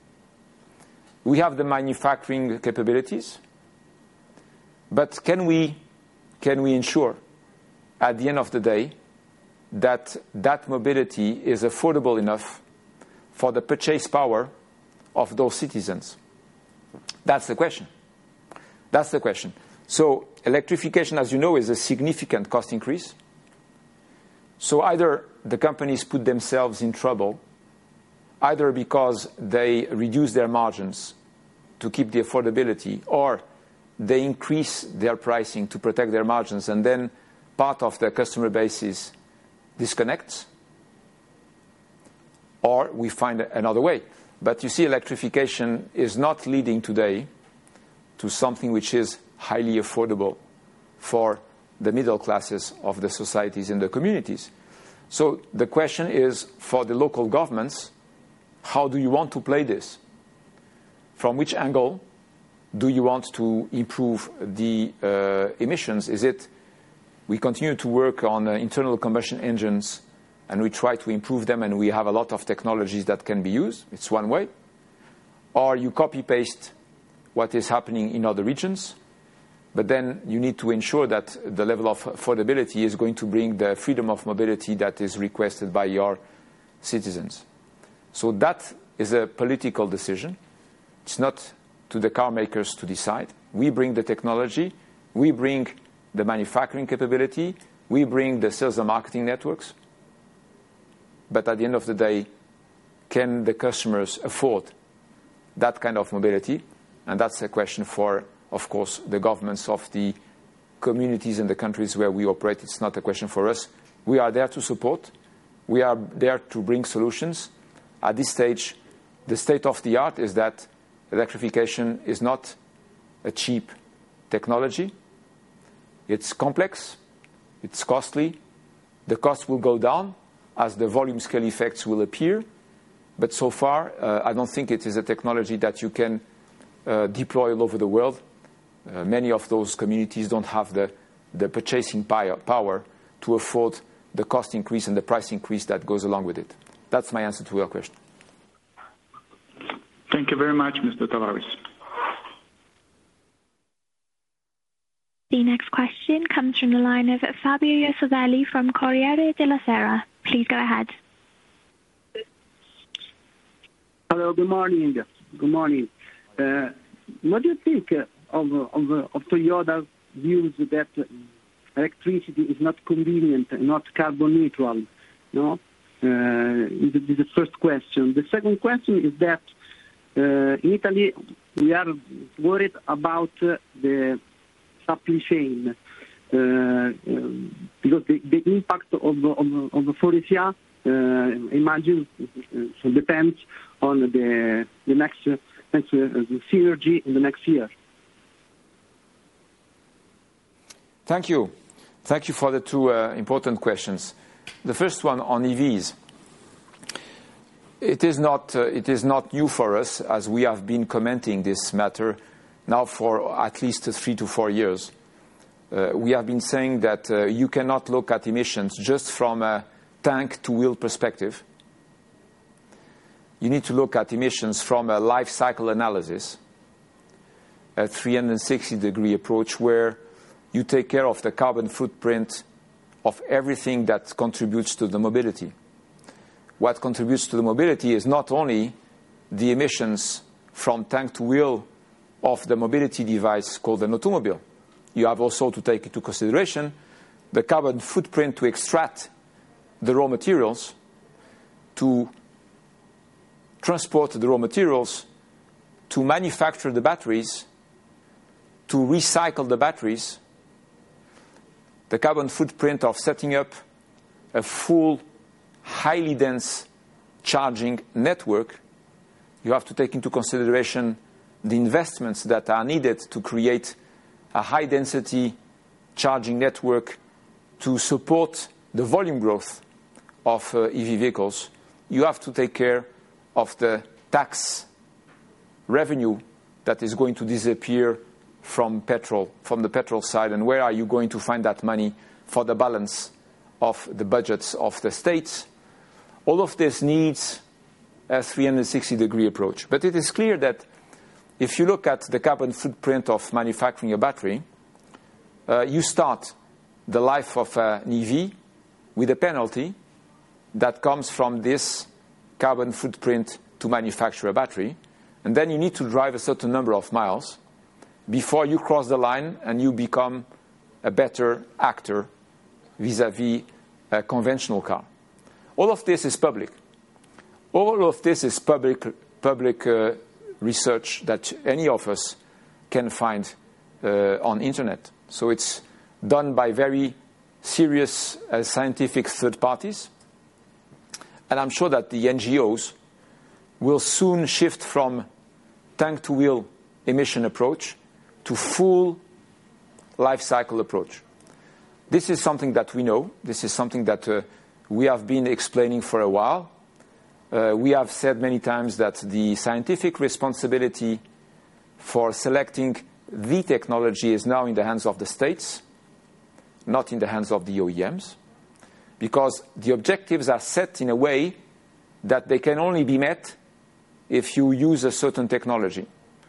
Speaker 10: We have the manufacturing capabilities. But can we, can we ensure, at the end of the day, that that mobility is affordable enough for the purchase power of those citizens? That's the question. That's the question. So electrification, as you know, is a significant cost increase. So either the companies put themselves in trouble, either because they reduce their margins to keep the affordability, or they increase their pricing to protect their margins, and then part of their customer bases disconnects, or we find another way. But you see, electrification is not leading today to something which is highly affordable for the middle classes of the societies and the communities. So the question is, for the local governments, how do you want to play this? From which angle do you want to improve the uh, emissions? Is it we continue to work on uh, internal combustion engines and we try to improve them, and we have a lot of technologies that can be used? It's one way. Or you copy-paste what is happening in other regions, But then you need to ensure that the level of affordability is going to bring the freedom of mobility that is requested by your citizens. So that is a political decision. It's not to the car makers to decide. We bring the technology, we bring the manufacturing capability, we bring the sales and marketing networks. But at the end of the day, can the customers afford that kind of mobility? And that's a question for, of course, the governments of the communities and the countries where we operate. It's not a question for us. We are there to support. We are there to bring solutions. At this stage, the state of the art is that electrification is not a cheap technology. It's complex. It's costly. The cost will go down as the volume scale effects will appear. But so far, uh, I don't think it is a technology that you can uh, deploy all over the world. Uh, many of those communities don't have the, the purchasing power to afford the cost increase and the price increase that goes along with it. That's my answer to your question.
Speaker 9: Thank you very much, Mister Tavares.
Speaker 5: The next question comes from the line of Fabio Iosovelli from Corriere della Sera. Please go ahead.
Speaker 11: Hello, good morning. Good morning. Uh, what do you think of, of, of Toyota's views that electricity is not convenient, not carbon neutral? No? Uh, this is the first question. The second question is that uh, in Italy we are worried about uh, the supply chain uh, uh, because the, the impact of, of, of the Faurecia, uh, imagine, uh, depends on the the next, uh, next uh, the synergy in the next year.
Speaker 10: Thank you. Thank you for the two uh, important questions. The first one on E Vs. It is not uh, it is not new for us, as we have been commenting this matter now for at least three to four years. Uh, we have been saying that uh, you cannot look at emissions just from a tank-to-wheel perspective. You need to look at emissions from a life cycle analysis, a three hundred sixty degree approach where you take care of the carbon footprint of everything that contributes to the mobility. What contributes to the mobility is not only the emissions from tank to wheel of the mobility device called an automobile. You have also to take into consideration the carbon footprint to extract the raw materials, to transport the raw materials, to manufacture the batteries, to recycle the batteries, the carbon footprint of setting up a full, highly dense charging network. You have to take into consideration the investments that are needed to create a high-density charging network to support the volume growth of uh, E V vehicles. You have to take care of the tax revenue that is going to disappear from petrol, from the petrol side, and where are you going to find that money for the balance of the budgets of the states? All of this needs a three hundred sixty degree approach. But it is clear that if you look at the carbon footprint of manufacturing a battery, uh, you start the life of an E V with a penalty that comes from this carbon footprint to manufacture a battery, and then you need to drive a certain number of miles before you cross the line and you become a better actor vis-à-vis a conventional car. All of this is public. All of this is public, public uh, research that any of us can find uh, on internet. So it's done by very serious uh, scientific third parties. And I'm sure that the N G Os will soon shift from tank-to-wheel emission approach to full life cycle approach. This is something that we know. This is something that uh, we have been explaining for a while. Uh, we have said many times that the scientific responsibility for selecting the technology is now in the hands of the states, not in the hands of the O E Ms, because the objectives are set in a way that they can only be met if you use a certain technology.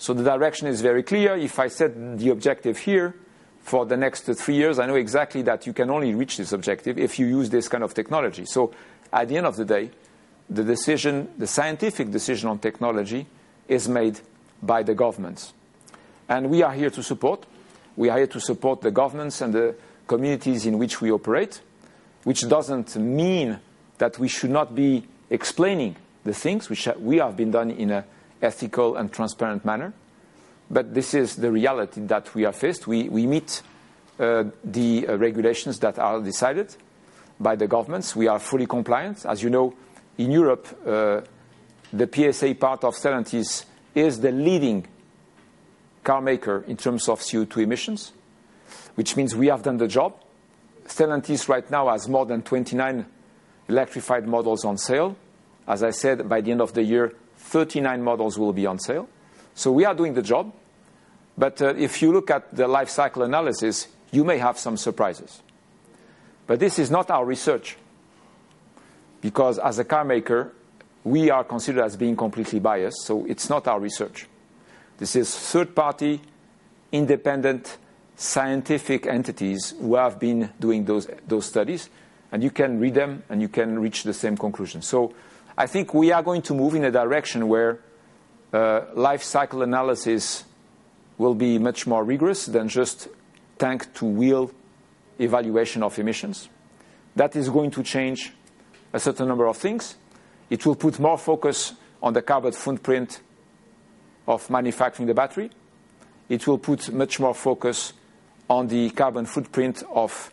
Speaker 10: So the direction is very clear. If I set the objective here for the next three years, I know exactly that you can only reach this objective if you use this kind of technology. So at the end of the day, the decision, the scientific decision on technology is made by the governments. And we are here to support. We are here to support the governments and the communities in which we operate, which doesn't mean that we should not be explaining the things, which we have been done in an ethical and transparent manner. But this is the reality that we are faced. We, we meet uh, the uh, regulations that are decided by the governments. We are fully compliant. As you know, in Europe, uh, the P S A part of Stellantis is the leading car maker in terms of C O two emissions, which means we have done the job. Stellantis right now has more than twenty-nine electrified models on sale. As I said, by the end of the year, thirty-nine models will be on sale. So we are doing the job. But uh, if you look at the life cycle analysis, you may have some surprises. But this is not our research, because as a car maker, we are considered as being completely biased, so it's not our research. This is third-party, independent, scientific entities who have been doing those, those studies, and you can read them and you can reach the same conclusion. So I think we are going to move in a direction where uh, life cycle analysis will be much more rigorous than just tank-to-wheel evaluation of emissions. That is going to change a certain number of things. It will put more focus on the carbon footprint of manufacturing the battery. It will put much more focus on the carbon footprint of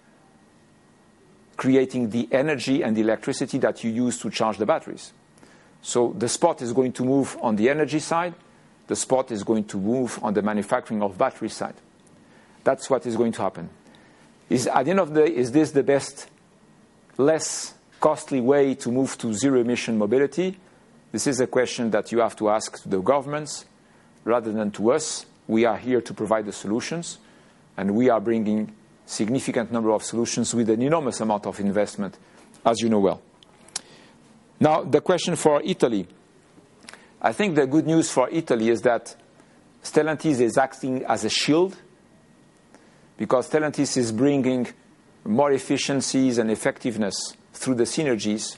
Speaker 10: creating the energy and the electricity that you use to charge the batteries. So the spot is going to move on the energy side. The spot is going to move on the manufacturing of battery side. That's what is going to happen. Is, at the end of the day, is this the best, less costly way to move to zero-emission mobility? This is a question that you have to ask to the governments rather than to us. We are here to provide the solutions, and we are bringing significant number of solutions with an enormous amount of investment, as you know well. Now, the question for Italy. I think the good news for Italy is that Stellantis is acting as a shield, because Stellantis is bringing more efficiencies and effectiveness through the synergies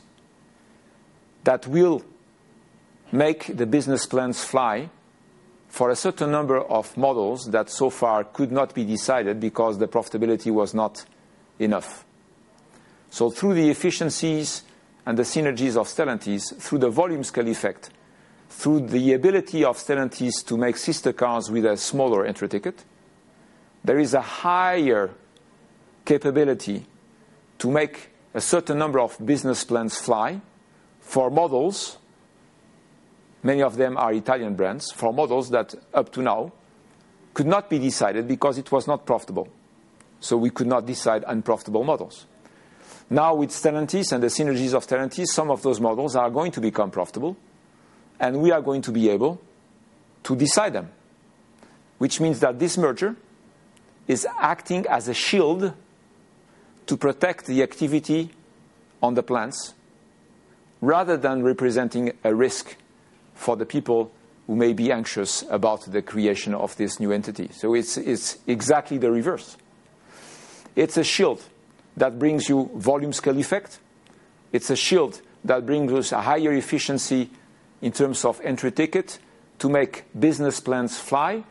Speaker 10: that will make the business plans fly for a certain number of models that so far could not be decided because the profitability was not enough. So through the efficiencies and the synergies of Stellantis, through the volume scale effect, through the ability of Stellantis to make sister cars with a smaller entry ticket, there is a higher capability to make a certain number of business plans fly for models. Many of them are Italian brands, for models that up to now could not be decided because it was not profitable. So we could not decide unprofitable models. Now with Stellantis and the synergies of Stellantis, some of those models are going to become profitable, and we are going to be able to decide them, which means that this merger is acting as a shield to protect the activity on the plants rather than representing a risk for the people who may be anxious about the creation of this new entity. So it's, it's exactly the reverse. It's a shield that brings you volume scale effect. It's a shield that brings us a higher efficiency in terms of entry ticket to make business plans fly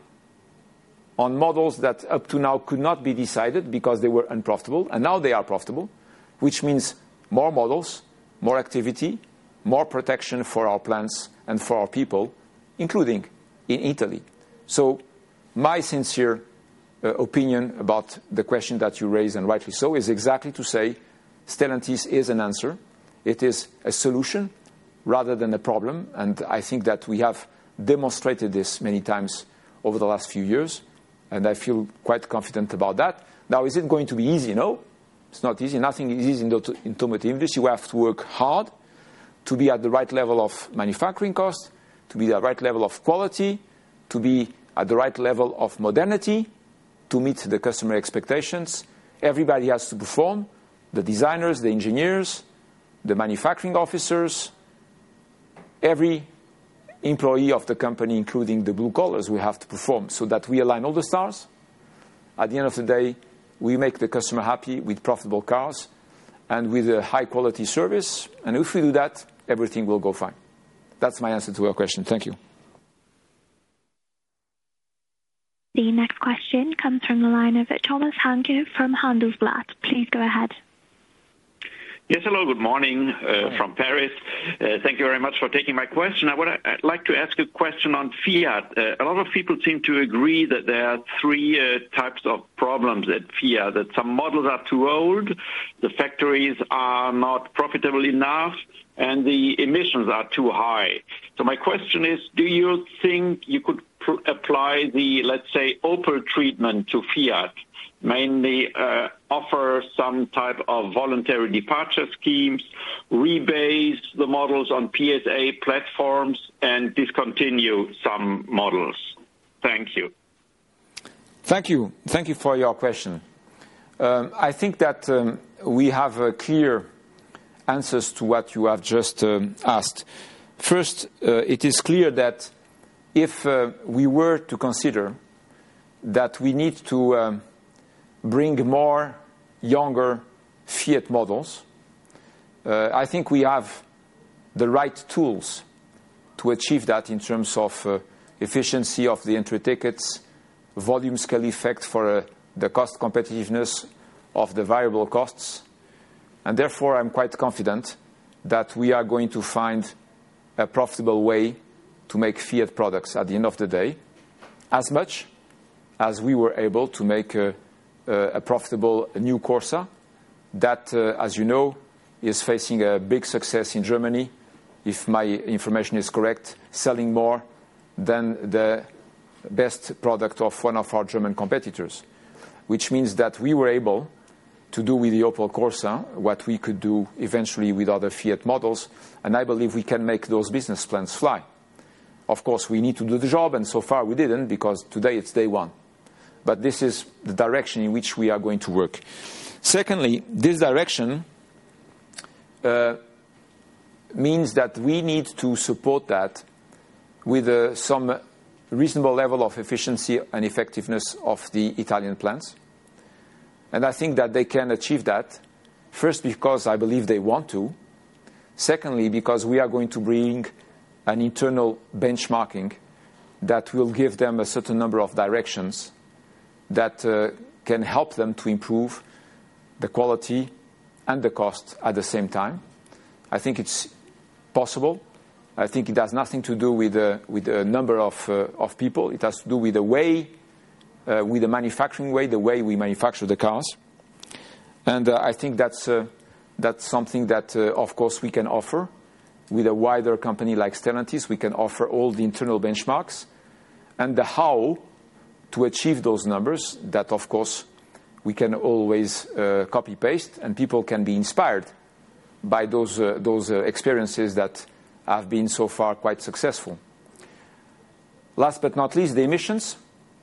Speaker 10: on models that up to now could not be decided because they were unprofitable, and now they are profitable, which means more models, more activity, more protection for our plants and for our people, including in Italy. So my sincere uh, opinion about the question that you raised, and rightly so, is exactly to say Stellantis is an answer. It is a solution rather than a problem, and I think that we have demonstrated this many times over the last few years, and I feel quite confident about that. Now, is it going to be easy? No, it's not easy. Nothing is easy in the automotive industry. You have to work hard to be at the right level of manufacturing cost, to be at the right level of quality, to be at the right level of modernity, to meet the customer expectations. Everybody has to perform, the designers, the engineers, the manufacturing officers, every employee of the company, including the blue collars, we have to perform so that we align all the stars. At the end of the day, we make the customer happy with profitable cars and with a high-quality service. And if we do that, everything will go fine. That's my answer to your question. Thank you.
Speaker 5: The next question comes from the line of Thomas Hanke from Handelsblatt. Please go ahead.
Speaker 12: Yes, hello, good morning uh, from Paris. Uh, thank you very much for taking my question. I would I'd like to ask a question on Fiat. Uh, a lot of people seem to agree that there are three uh, types of problems at Fiat, that some models are too old, the factories are not profitable enough, and the emissions are too high. So my question is, do you think you could pr- apply the, let's say, Opel treatment to Fiat? Mainly uh, offer some type of voluntary departure schemes, rebase the models on P S A platforms, and discontinue some models. Thank you.
Speaker 10: Thank you. Thank you for your question. Um, I think that um, we have uh, clear answers to what you have just um, asked. First, uh, it is clear that if uh, we were to consider that we need to um, bring more younger Fiat models, uh, I think we have the right tools to achieve that in terms of uh, efficiency of the entry tickets, volume scale effect for uh, the cost competitiveness of the variable costs. And therefore, I'm quite confident that we are going to find a profitable way to make Fiat products at the end of the day, as much as we were able to make uh, Uh, a profitable new Corsa that, uh, as you know, is facing a big success in Germany, if my information is correct, selling more than the best product of one of our German competitors, which means that we were able to do with the Opel Corsa what we could do eventually with other Fiat models, and I believe we can make those business plans fly. Of course, we need to do the job, and so far we didn't, because today it's day one. But this is the direction in which we are going to work. Secondly, this direction uh, means that we need to support that with uh, some reasonable level of efficiency and effectiveness of the Italian plants. And I think that they can achieve that, first because I believe they want to. Secondly, because we are going to bring an internal benchmarking that will give them a certain number of directions that uh, can help them to improve the quality and the cost at the same time. I think it's possible. I think it has nothing to do with, uh, with the number of, uh, of people. It has to do with the way, uh, with the manufacturing way, the way we manufacture the cars. And uh, I think that's, uh, that's something that, uh, of course, we can offer. With a wider company like Stellantis, we can offer all the internal benchmarks. And the how to achieve those numbers, that of course we can always uh, copy-paste, and people can be inspired by those, uh, those uh, experiences that have been so far quite successful. Last but not least, the emissions.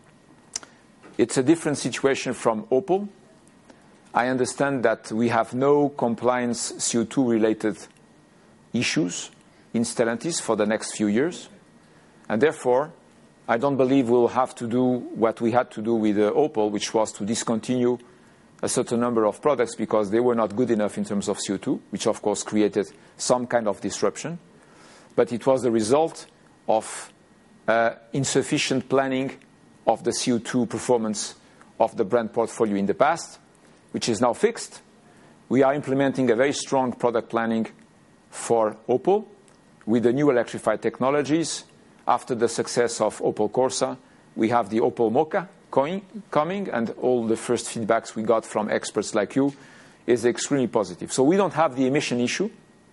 Speaker 10: It's a different situation from Opel. I understand that we have no compliance C O two related issues in Stellantis for the next few years, and therefore I don't believe we'll have to do what we had to do with uh, Opel, which was to discontinue a certain number of products because they were not good enough in terms of C O two, which of course created some kind of disruption. But it was the result of uh, insufficient planning of the C O two performance of the brand portfolio in the past, which is now fixed. We are implementing a very strong product planning for Opel with the new electrified technologies. After the success of Opel Corsa, we have the Opel Mokka coming, and all the first feedbacks we got from experts like you is extremely positive. So we don't have the emission issue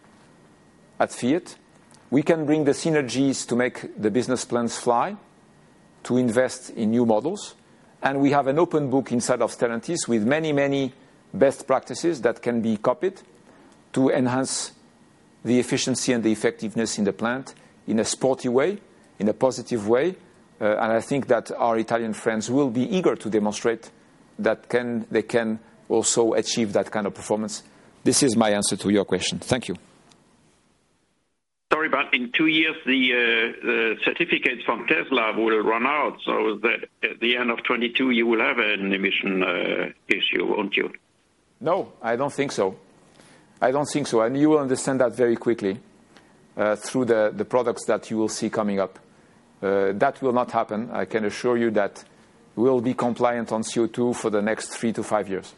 Speaker 10: at Fiat. We can bring the synergies to make the business plans fly, to invest in new models, and we have an open book inside of Stellantis with many, many best practices that can be copied to enhance the efficiency and the effectiveness in the plant in a sporty way, in a positive way, uh, and I think that our Italian friends will be eager to demonstrate that can, they can also achieve that kind of performance. This is my answer to your question. Thank you.
Speaker 12: Sorry, but in two years the, uh, the certificates from Tesla will run out, so that at the end of twenty-two you will have an emission uh, issue, won't you?
Speaker 10: No, I don't think so. I don't think so, and you will understand that very quickly uh, through the, the products that you will see coming up. Uh, that will not happen. I can assure you that we'll be compliant on C O two for the next three to five years.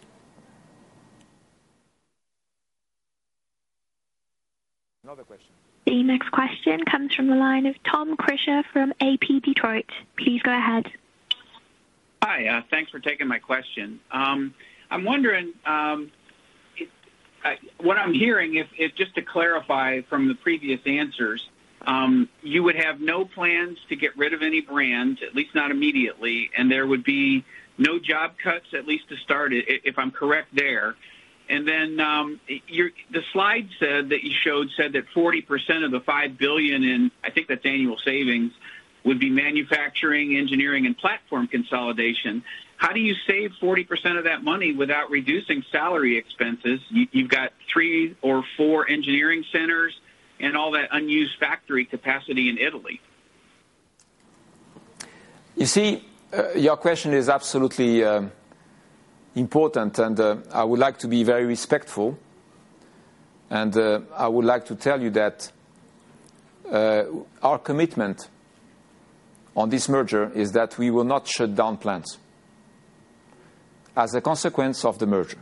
Speaker 10: Another question.
Speaker 5: The next question comes from the line of Tom Krisher from A P Detroit. Please go ahead.
Speaker 13: Hi, uh, thanks for taking my question. Um, I'm wondering, um, it, uh, what I'm hearing, if, if just to clarify from the previous answers, um, you would have no plans to get rid of any brands, at least not immediately, and there would be no job cuts, at least to start it, if I'm correct there. And then um, your, the slide said that you showed said that forty percent of the five billion dollars in, I think that's annual savings, would be manufacturing, engineering, and platform consolidation. How do you save forty percent of that money without reducing salary expenses? You, you've got three or four engineering centers and all that unused factory capacity in Italy.
Speaker 10: You see, uh, your question is absolutely Uh, important, and uh, I would like to be very respectful, and uh, I would like to tell you that uh, our commitment on this merger is that we will not shut down plants as a consequence of the merger.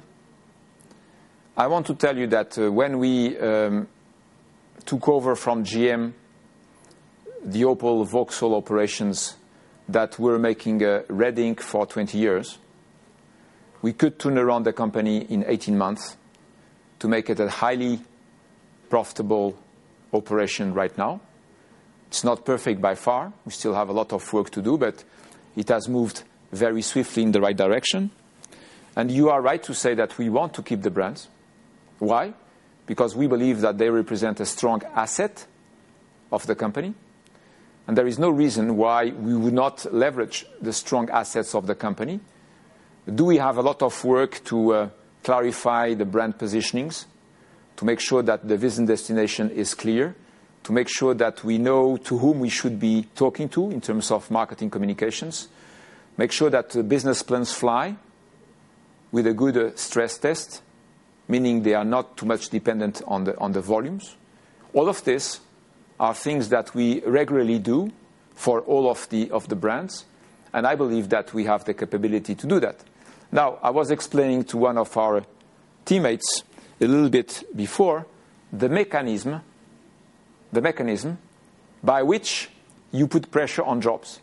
Speaker 10: I want to tell you that uh, when we um, took over from G M the Opel Vauxhall operations that were making uh, red ink for twenty years, we could turn around the company in eighteen months to make it a highly profitable operation right now. It's not perfect by far. We still have a lot of work to do, but it has moved very swiftly in the right direction. And you are right to say that we want to keep the brands. Why? Because we believe that they represent a strong asset of the company. And there is no reason why we would not leverage the strong assets of the company. Do we have a lot of work to uh, clarify the brand positionings, to make sure that the vision destination is clear, to make sure that we know to whom we should be talking to in terms of marketing communications, make sure that the business plans fly with a good uh, stress test, meaning they are not too much dependent on the, on the volumes. All of this are things that we regularly do for all of the, of the brands, and I believe that we have the capability to do that. Now, I was explaining to one of our teammates a little bit before the mechanism, the mechanism by which you put pressure on jobs.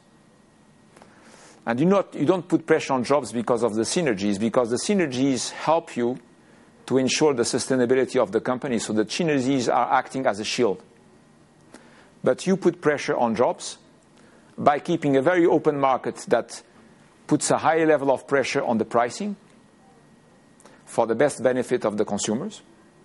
Speaker 10: And you, not, you don't put pressure on jobs because of the synergies, because the synergies help you to ensure the sustainability of the company, so the synergies are acting as a shield. But you put pressure on jobs by keeping a very open market that puts a high level of pressure on the pricing for the best benefit of the consumers,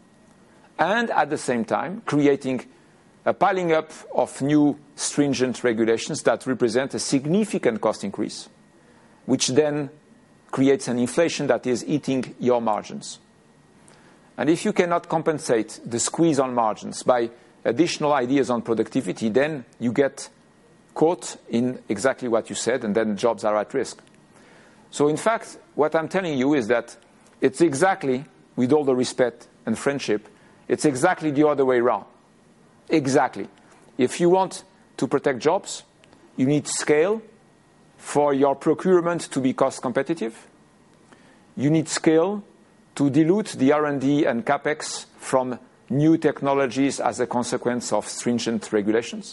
Speaker 10: and at the same time creating a piling up of new stringent regulations that represent a significant cost increase, which then creates an inflation that is eating your margins. And if you cannot compensate the squeeze on margins by additional ideas on productivity, then you get caught in exactly what you said, and then jobs are at risk. So in fact, what I'm telling you is that it's exactly, with all the respect and friendship, it's exactly the other way around. Exactly. If you want to protect jobs, you need scale for your procurement to be cost competitive. You need scale to dilute the R and D and CapEx from new technologies as a consequence of stringent regulations.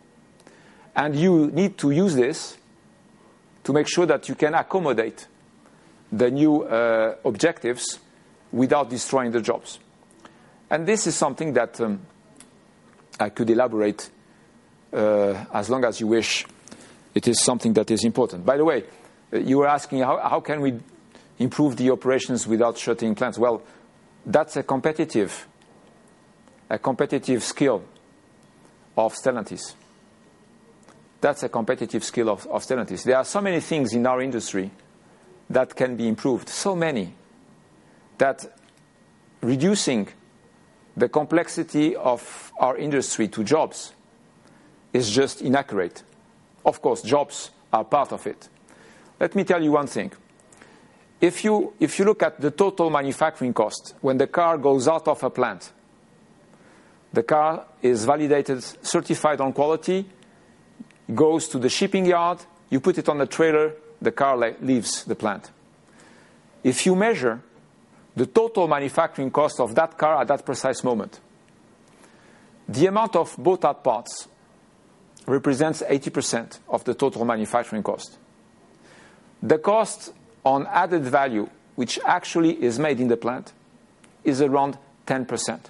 Speaker 10: And you need to use this to make sure that you can accommodate the new uh, objectives without destroying the jobs. And this is something that um, I could elaborate uh, as long as you wish. It is something that is important. By the way, you were asking how, how can we improve the operations without shutting plants? Well, that's a competitive, a competitive skill of Stellantis. That's a competitive skill of, of Stellantis. There are so many things in our industry that can be improved, so many, that reducing the complexity of our industry to jobs is just inaccurate. Of course, jobs are part of it. Let me tell you one thing. If you, if you look at the total manufacturing cost, when the car goes out of a plant, the car is validated, certified on quality, goes to the shipping yard, you put it on the trailer, the car leaves the plant. If you measure the total manufacturing cost of that car at that precise moment, the amount of bought-out parts represents eighty percent of the total manufacturing cost. The cost on added value, which actually is made in the plant, is around ten percent.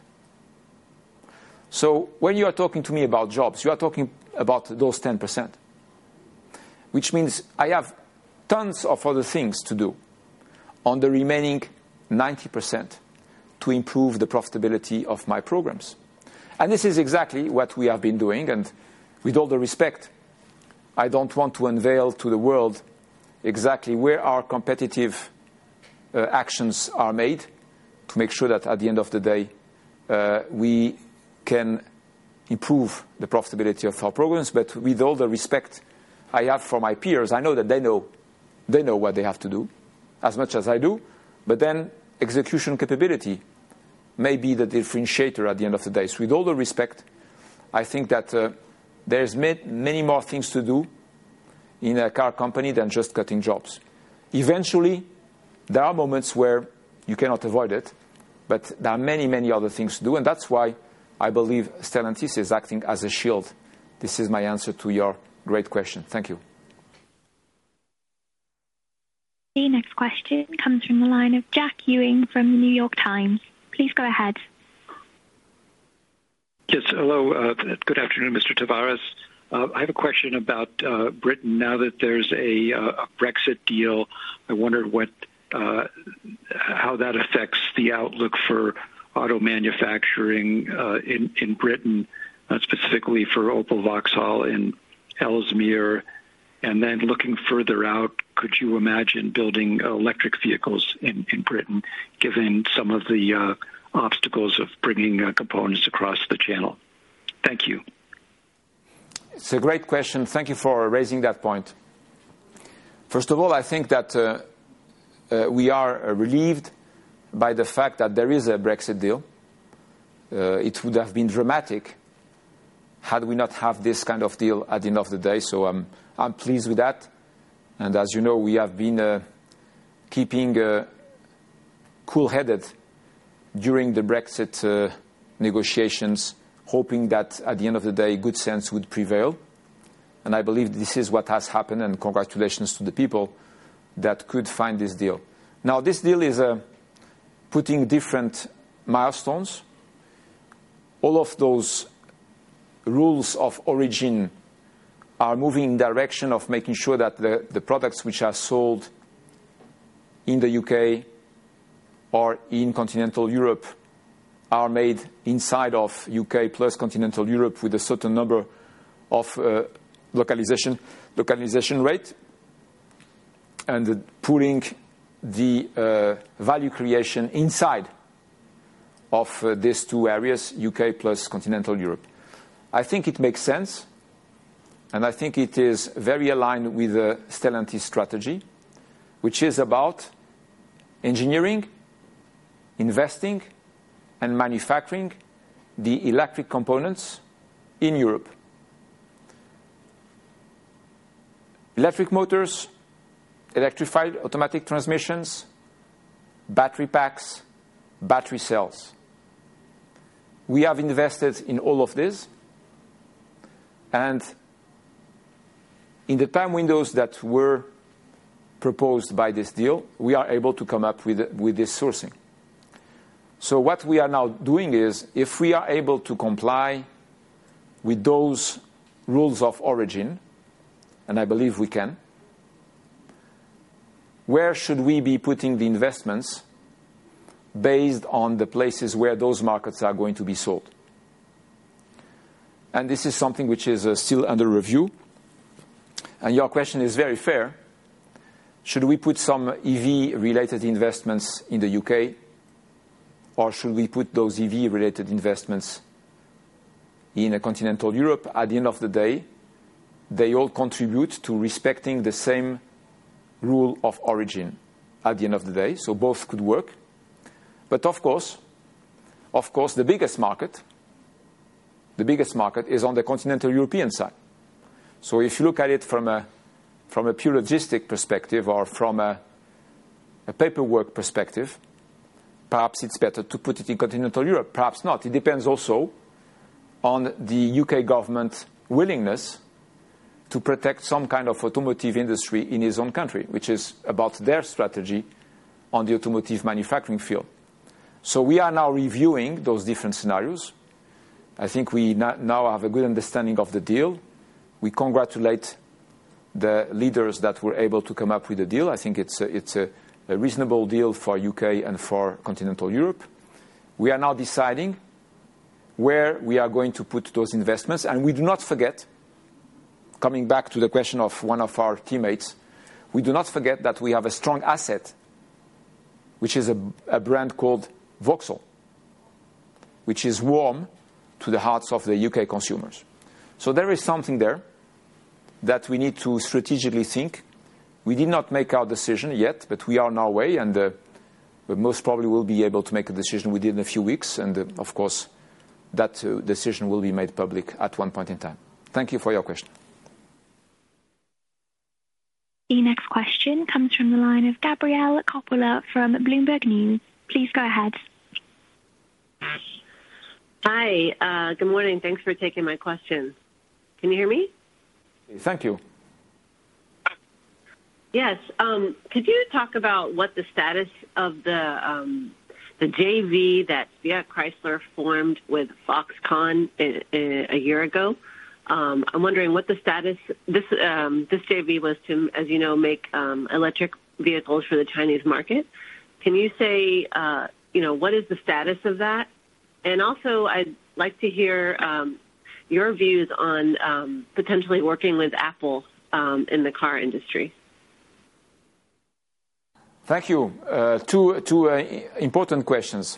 Speaker 10: So when you are talking to me about jobs, you are talking about those ten percent, which means I have tons of other things to do on the remaining ninety percent to improve the profitability of my programs. And this is exactly what we have been doing, and with all the respect, I don't want to unveil to the world exactly where our competitive uh, actions are made to make sure that at the end of the day uh, we can improve the profitability of our programs. But with all the respect I have for my peers, I know that they know they know what they have to do as much as I do, but then execution capability may be the differentiator at the end of the day. So with all the respect, I think that uh, there's many more things to do in a car company than just cutting jobs. Eventually, there are moments where you cannot avoid it, but there are many, many other things to do, and that's why I believe Stellantis is acting as a shield. This is my answer to your great question. Thank you.
Speaker 5: The next question comes from the line of Jack Ewing from the New York Times. Please go ahead.
Speaker 14: Yes, hello. Uh, good afternoon, Mister Tavares. Uh, I have a question about uh, Britain. Now that there's a, uh, a Brexit deal, I wondered what, uh, how that affects the outlook for auto manufacturing uh, in, in Britain, uh, specifically for Opel Vauxhall in Ellesmere. And then looking further out, could you imagine building electric vehicles in, in Britain, given some of the uh, obstacles of bringing uh, components across the channel? Thank you.
Speaker 10: It's a great question. Thank you for raising that point. First of all, I think that uh, uh, we are uh, relieved by the fact that there is a Brexit deal. Uh, it would have been dramatic had we not have this kind of deal at the end of the day. So um, I'm pleased with that. And as you know, we have been uh, keeping uh, cool-headed during the Brexit uh, negotiations, hoping that at the end of the day, good sense would prevail. And I believe this is what has happened, and congratulations to the people that could find this deal. Now, this deal is uh, putting different milestones. All of those rules of origin are moving in the direction of making sure that the, the products which are sold in the U K or in continental Europe are made inside of U K plus continental Europe with a certain number of uh, localization localization rate, and uh, putting the uh, value creation inside of uh, these two areas, U K plus continental Europe. I think it makes sense, and I think it is very aligned with the Stellantis strategy, which is about engineering, investing, and manufacturing the electric components in Europe. Electric motors, electrified automatic transmissions, battery packs, battery cells. We have invested in all of this, and in the time windows that were proposed by this deal, we are able to come up with, with this sourcing. So what we are now doing is, if we are able to comply with those rules of origin, and I believe we can, where should we be putting the investments based on the places where those markets are going to be sold? And this is something which is uh, still under review. And your question is very fair. Should we put some E V-related investments in the U K or should we put those E V-related investments in a continental Europe? At the end of the day, they all contribute to respecting the same rule of origin at the end of the day, so both could work. But of course, of course, the biggest market, the biggest market is on the continental European side. So if you look at it from a from a pure logistic perspective or from a, a paperwork perspective, perhaps it's better to put it in continental Europe. Perhaps not. It depends also on the U K government willingness to protect some kind of automotive industry in his own country, which is about their strategy on the automotive manufacturing field. So we are now reviewing those different scenarios. I think we now have a good understanding of the deal. We congratulate the leaders that were able to come up with a deal. I think it's a, it's a, a reasonable deal for U K and for continental Europe. We are now deciding where we are going to put those investments. And we do not forget, coming back to the question of one of our teammates, we do not forget that we have a strong asset, which is a, a brand called Vauxhall, which is warm to the hearts of the U K consumers. So there is something there that we need to strategically think. We did not make our decision yet, but we are on our way, and uh, we most probably will be able to make a decision within a few weeks. And uh, of course, that uh, decision will be made public at one point in time. Thank you for your question.
Speaker 5: The next question comes from the line of Gabrielle Coppola from Bloomberg News. Please go ahead.
Speaker 15: Hi, uh, good morning. Thanks for taking my question. Can you hear me?
Speaker 10: Thank you.
Speaker 15: Yes. Um, could you talk about what the status of the um, the J V that Fiat Chrysler formed with Foxconn a, a, a year ago? Um, I'm wondering what the status. This um, this J V was to, as you know, make um, electric vehicles for the Chinese market. Can you say, uh, you know, what is the status of that? And also, I'd like to hear um, your views on um, potentially working with Apple um, in the car industry.
Speaker 10: Thank you. Uh, two two uh, important questions.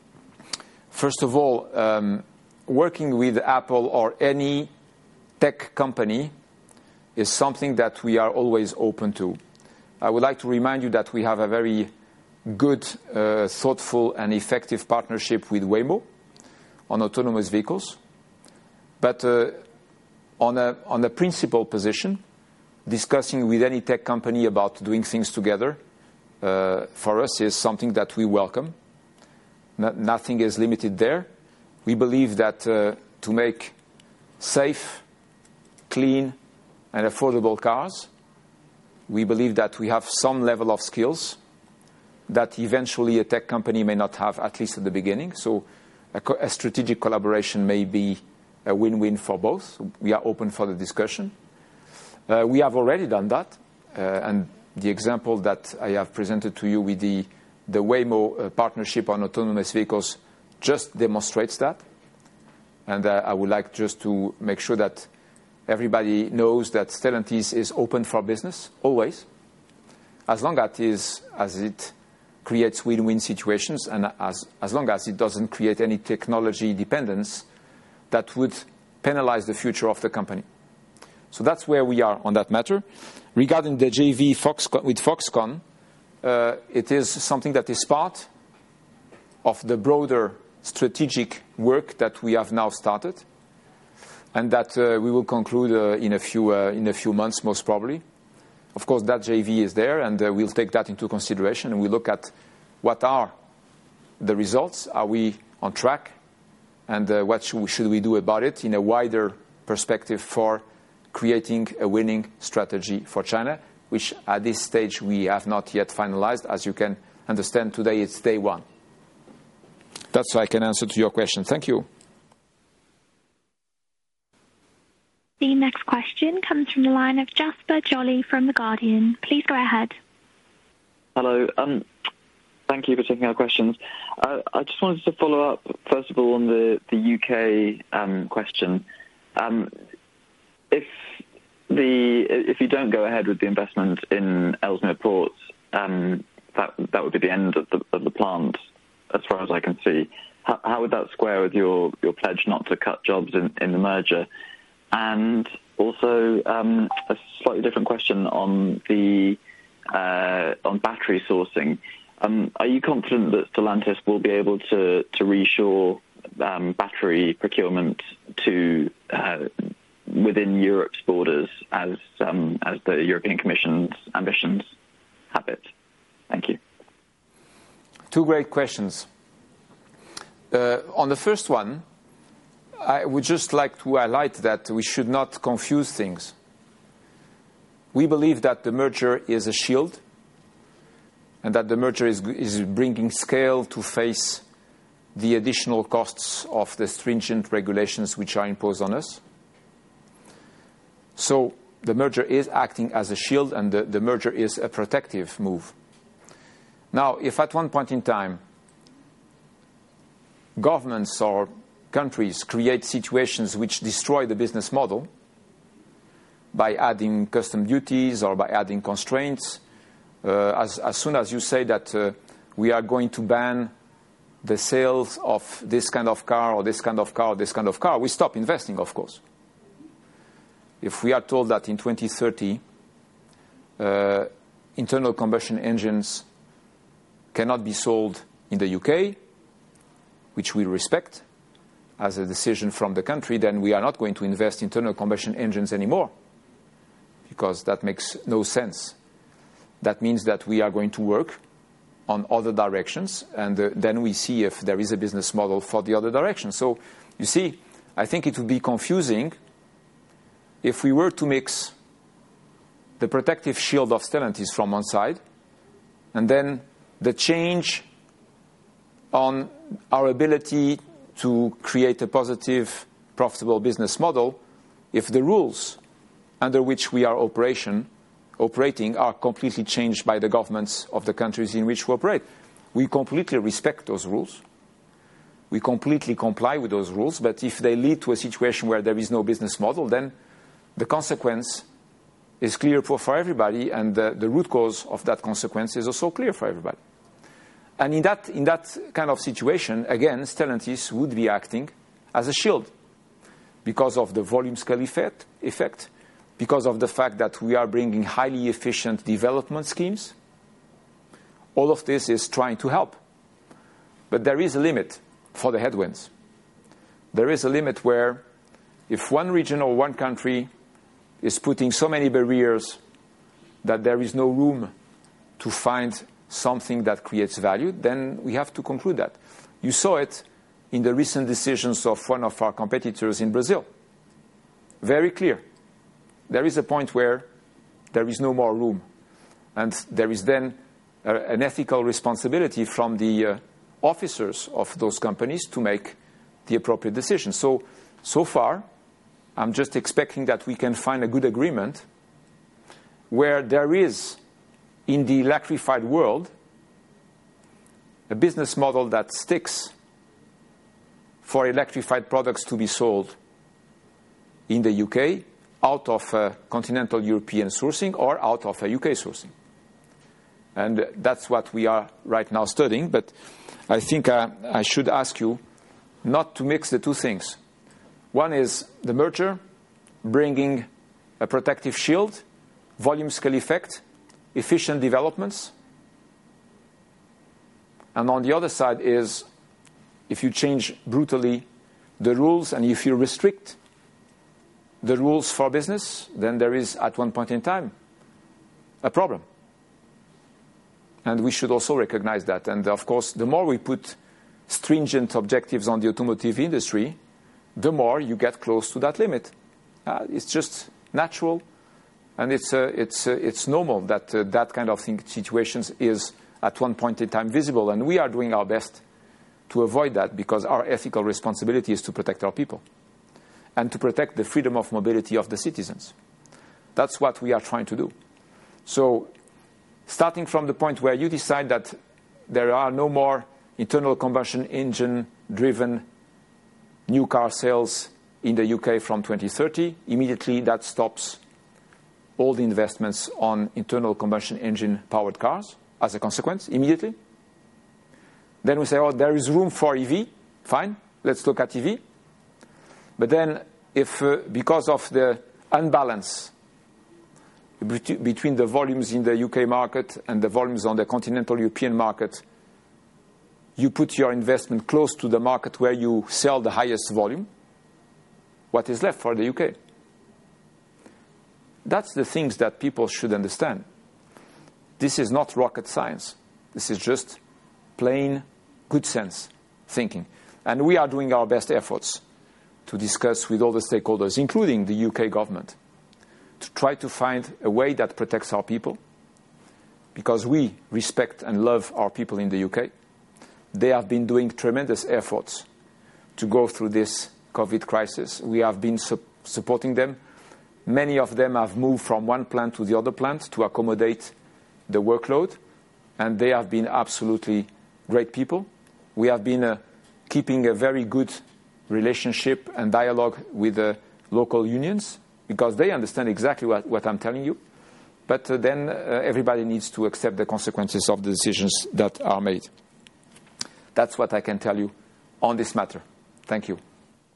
Speaker 10: First of all, um, working with Apple or any tech company is something that we are always open to. I would like to remind you that we have a very good, uh, thoughtful and effective partnership with Waymo on autonomous vehicles. But uh, on a on a principal position, discussing with any tech company about doing things together, uh, for us is something that we welcome. No, nothing is limited there. We believe that uh, to make safe, clean, and affordable cars, we believe that we have some level of skills that eventually a tech company may not have, at least at the beginning. So a, co- a strategic collaboration may be a win-win for both. We are open for the discussion. Uh, we have already done that, uh, and the example that I have presented to you with the, the Waymo uh, partnership on autonomous vehicles just demonstrates that. And uh, I would like just to make sure that everybody knows that Stellantis is open for business, always, as long as it, is, as it creates win-win situations and as, as long as it doesn't create any technology dependence that would penalize the future of the company. So that's where we are on that matter. Regarding the J V Foxconn, with Foxconn, uh, it is something that is part of the broader strategic work that we have now started, and that uh, we will conclude uh, in a few uh, in a few months, most probably. Of course, that J V is there, and uh, we'll take that into consideration, and we look at what are the results. Are we on track? And uh, what should we, should we do about it in a wider perspective for creating a winning strategy for China, which at this stage we have not yet finalized. As you can understand, today it's day one. That's how I can answer to your question. Thank you.
Speaker 5: The next question comes from the line of Jasper Jolly from The Guardian. Please go ahead.
Speaker 16: Hello. Um, thank you for taking our questions. Uh, I just wanted to follow up, first of all, on the, the U K um, question. Um, if the if you don't go ahead with the investment in Ellesmere Port, um, that that would be the end of the, of the plant. as far as I can see. How, how would that square with your, your pledge not to cut jobs in, in the merger? And also um, a slightly different question on the uh, on battery sourcing. Um, are you confident that Stellantis will be able to to reshore um, battery procurement to uh, within Europe's borders as um, as the European Commission's ambitions have it? Thank you.
Speaker 10: Two great questions. Uh, on the first one, I would just like to highlight that we should not confuse things. We believe that the merger is a shield and that the merger is, is bringing scale to face the additional costs of the stringent regulations which are imposed on us. So the merger is acting as a shield, and the, the merger is a protective move. Now, if at one point in time governments or countries create situations which destroy the business model by adding custom duties or by adding constraints, uh, as, as soon as you say that uh, we are going to ban the sales of this kind of car or this kind of car or this kind of car, we stop investing, of course. If we are told that in twenty thirty uh, internal combustion engines cannot be sold in the U K, which we respect as a decision from the country, then we are not going to invest in internal combustion engines anymore, because that makes no sense. That means that we are going to work on other directions, and uh, then we see if there is a business model for the other direction. So, you see, I think it would be confusing if we were to mix the protective shield of Stellantis from one side, and then the change on our ability to create a positive, profitable business model, if the rules under which we are operation, operating are completely changed by the governments of the countries in which we operate. We completely respect those rules. We completely comply with those rules, but if they lead to a situation where there is no business model, then the consequence is clear for, for everybody, and the, the root cause of that consequence is also clear for everybody. And in that, in that kind of situation, again, Stellantis would be acting as a shield because of the volume scale effect, effect, because of the fact that we are bringing highly efficient development schemes. All of this is trying to help. But there is a limit for the headwinds. There is a limit where if one region or one country is putting so many barriers that there is no room to find something that creates value, then we have to conclude that. You saw it in the recent decisions of one of our competitors in Brazil. Very clear. There is a point where there is no more room. And there is then uh, an ethical responsibility from the uh, officers of those companies to make the appropriate decision. So, so far, I'm just expecting that we can find a good agreement where there is, in the electrified world, a business model that sticks for electrified products to be sold in the U K out of uh, continental European sourcing or out of a U K sourcing. And that's what we are right now studying. But I think uh, I should ask you not to mix the two things. One is the merger, bringing a protective shield, volume scale effect, efficient developments. And on the other side is, if you change brutally the rules and if you restrict the rules for business, then there is, at one point in time, a problem. And we should also recognize that. And of course, the more we put stringent objectives on the automotive industry, the more you get close to that limit. Uh, it's just natural, and it's uh, it's uh, it's normal that uh, that kind of thing, situations is at one point in time visible, and we are doing our best to avoid that, because our ethical responsibility is to protect our people and to protect the freedom of mobility of the citizens. That's what we are trying to do. So, starting from the point where you decide that there are no more internal combustion engine-driven new car sales in the U K from twenty thirty, immediately that stops all the investments on internal combustion engine-powered cars as a consequence, immediately. Then we say, oh, there is room for E V. Fine, let's look at E V. But then if, uh, because of the unbalance between the volumes in the U K market and the volumes on the continental European market, you put your investment close to the market where you sell the highest volume, what is left for the U K? That's the things that people should understand. This is not rocket science. This is just plain good sense thinking. And we are doing our best efforts to discuss with all the stakeholders, including the U K government, to try to find a way that protects our people, because we respect and love our people in the U K. They have been doing tremendous efforts to go through this COVID crisis. We have been su- supporting them. Many of them have moved from one plant to the other plant to accommodate the workload, and they have been absolutely great people. We have been uh, keeping a very good relationship and dialogue with the local unions, because they understand exactly what, what I'm telling you. But uh, then uh, everybody needs to accept the consequences of the decisions that are made. That's what I can tell you on this matter. Thank you.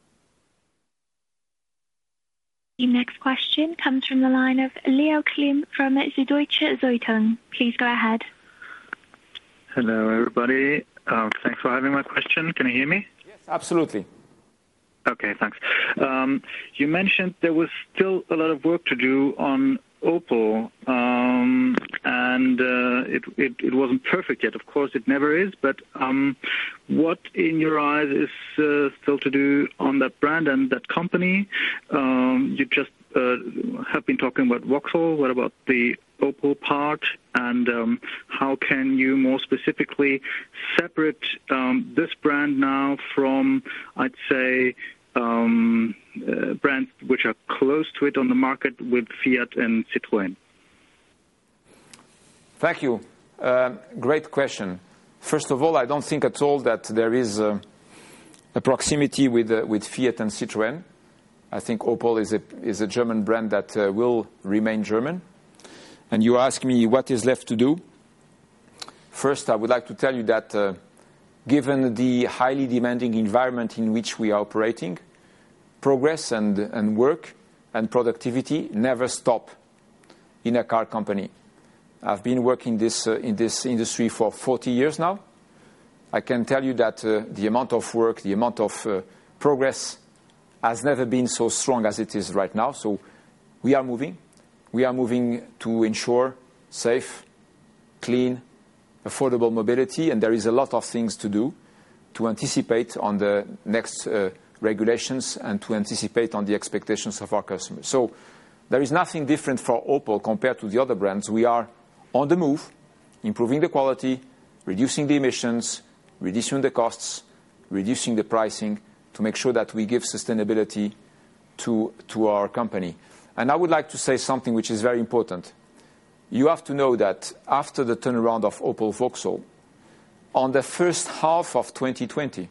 Speaker 5: The next question comes from the line of Leo Klim from Süddeutsche Zeitung. Please go ahead.
Speaker 17: Hello, everybody. Uh, thanks for having my question. Can you hear me?
Speaker 10: Yes, absolutely.
Speaker 17: Okay, thanks. Um, you mentioned there was still a lot of work to do on Opel, um, and uh, it, it, it wasn't perfect yet. Of course, it never is. But um, what, in your eyes, is uh, still to do on that brand and that company? Um, you just uh, have been talking about Vauxhall. What about the Opel part? And um, how can you more specifically separate um, this brand now from, I'd say, Um, uh, brands which are close to it on the market with Fiat and Citroën?
Speaker 10: Thank you. Uh, great question. First of all, I don't think at all that there is a, a proximity with uh, with Fiat and Citroën. I think Opel is a is a German brand that uh, will remain German. And you ask me what is left to do. First, I would like to tell you that uh, given the highly demanding environment in which we are operating, progress and, and work and productivity never stop in a car company. I've been working this, uh, in this industry for forty years now. I can tell you that uh, the amount of work, the amount of uh, progress has never been so strong as it is right now. So we are moving. We are moving to ensure safe, clean, affordable mobility, and there is a lot of things to do to anticipate on the next uh, regulations and to anticipate on the expectations of our customers. So there is nothing different for Opel compared to the other brands. We are on the move, improving the quality, reducing the emissions, reducing the costs, reducing the pricing to make sure that we give sustainability to, to our company. And I would like to say something which is very important. You have to know that after the turnaround of Opel Vauxhall, on the first half of twenty twenty,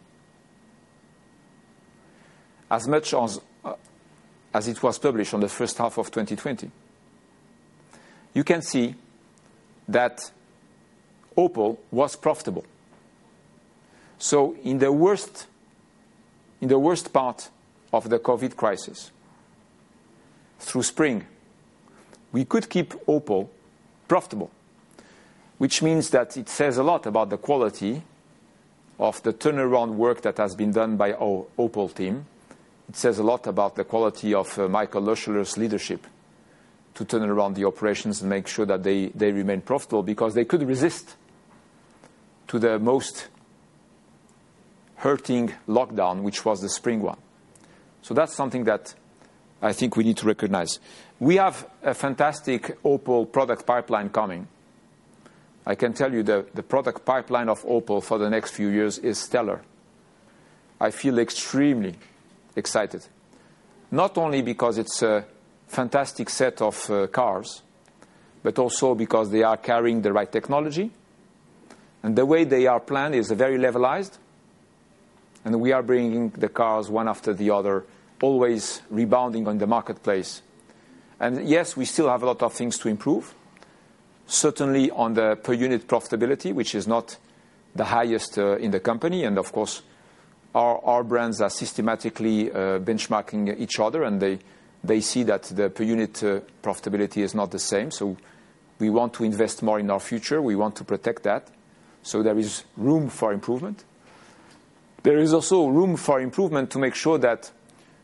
Speaker 10: as much as, uh, as it was published on the first half of twenty twenty, you can see that Opel was profitable. So in the worst, in the worst part of the COVID crisis, through spring, we could keep Opel profitable, which means that it says a lot about the quality of the turnaround work that has been done by our Opel team. It says a lot about the quality of uh, Michael Löscheler's leadership to turn around the operations and make sure that they, they remain profitable, because they could resist to the most hurting lockdown, which was the spring one. So that's something that I think we need to recognize. We have a fantastic Opel product pipeline coming. I can tell you the, the product pipeline of Opel for the next few years is stellar. I feel extremely excited. Not only because it's a fantastic set of uh, cars, but also because they are carrying the right technology. And the way they are planned is very levelized. And we are bringing the cars one after the other, always rebounding on the marketplace. And yes, we still have a lot of things to improve. Certainly on the per unit profitability, which is not the highest uh, in the company. And of course, our, our brands are systematically uh, benchmarking each other, and they, they see that the per unit uh, profitability is not the same. So we want to invest more in our future. We want to protect that. So there is room for improvement. There is also room for improvement to make sure that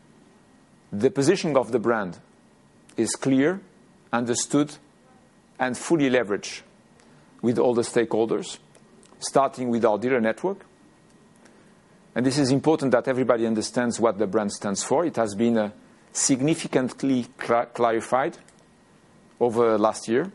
Speaker 10: the positioning of the brand is clear, understood, and fully leveraged with all the stakeholders, starting with our dealer network. And this is important that everybody understands what the brand stands for. It has been uh, significantly cl- clarified over last year.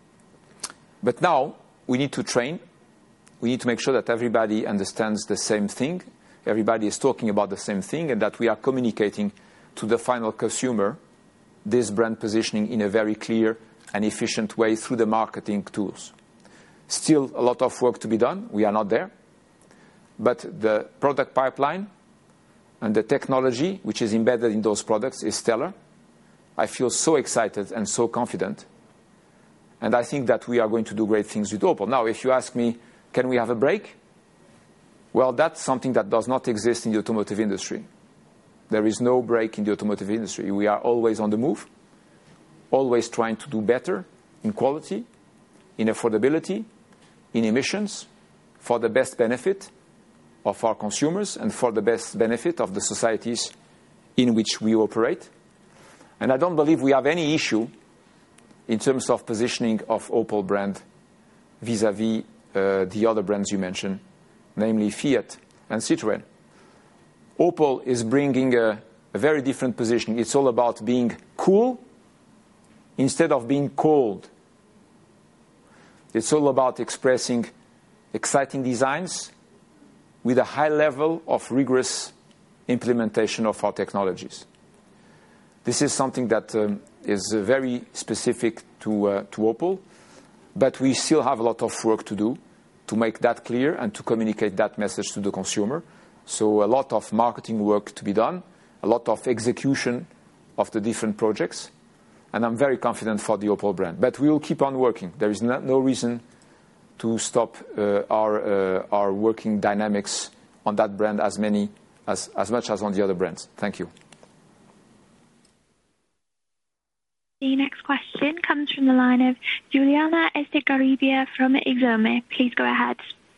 Speaker 10: But now we need to train. We need to make sure that everybody understands the same thing, everybody is talking about the same thing, and that we are communicating to the final consumer this brand positioning in a very clear and efficient way through the marketing tools. Still a lot of work to be done. We are not there. But the product pipeline and the technology which is embedded in those products is stellar. I feel so excited and so confident. And I think that we are going to do great things with Opel. Now, if you ask me, can we have a break? Well, that's something that does not exist in the automotive industry. There is no break in the automotive industry. We are always on the move, always trying to do better in quality, in affordability, in emissions, for the best benefit of our consumers and for the best benefit of the societies in which we operate. And I don't believe we have any issue in terms of positioning of Opel brand vis-à-vis uh, the other brands you mentioned, namely Fiat and Citroën. Opel is bringing a, a very different positioning. It's all about being cool instead of being cold. It's all about expressing exciting designs with a high level of rigorous implementation of our technologies. This is something that um, is uh, very specific to, uh, to Opel, but we still have a lot of work to do to make that clear and to communicate that message to the consumer. So a lot of marketing work to be done, a lot of execution of the different projects, and I'm very confident for the Opel brand. But we will keep on working. There is no, no reason to stop uh, our, uh, our working dynamics on that brand as many, as, as much as on the other brands. Thank you.
Speaker 5: The next question comes from the line of Juliana Estegaribia from Exome. Please go ahead.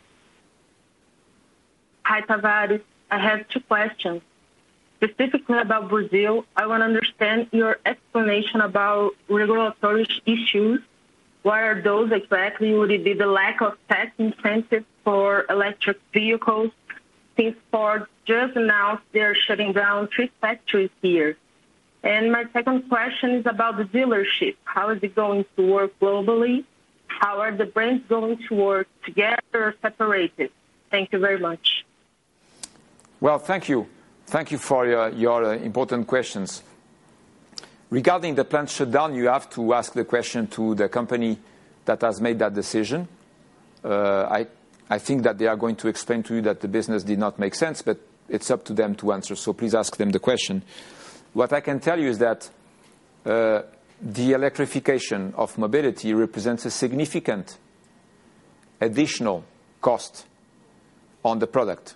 Speaker 18: Hi, Tavares. I have two questions. Specifically about Brazil, I want to understand your explanation about regulatory issues. What are those exactly? Would it be the lack of tax incentives for electric vehicles? Since Ford just announced they're shutting down three factories here. And my second question is about the dealership. How is it going to work globally? How are the brands going to work together or separated? Thank you very much.
Speaker 10: Well, thank you. Thank you for your, your uh, important questions. Regarding the plant shutdown, you have to ask the question to the company that has made that decision. Uh, I, I think that they are going to explain to you that the business did not make sense, but it's up to them to answer. So please ask them the question. What I can tell you is that uh, the electrification of mobility represents a significant additional cost on the product.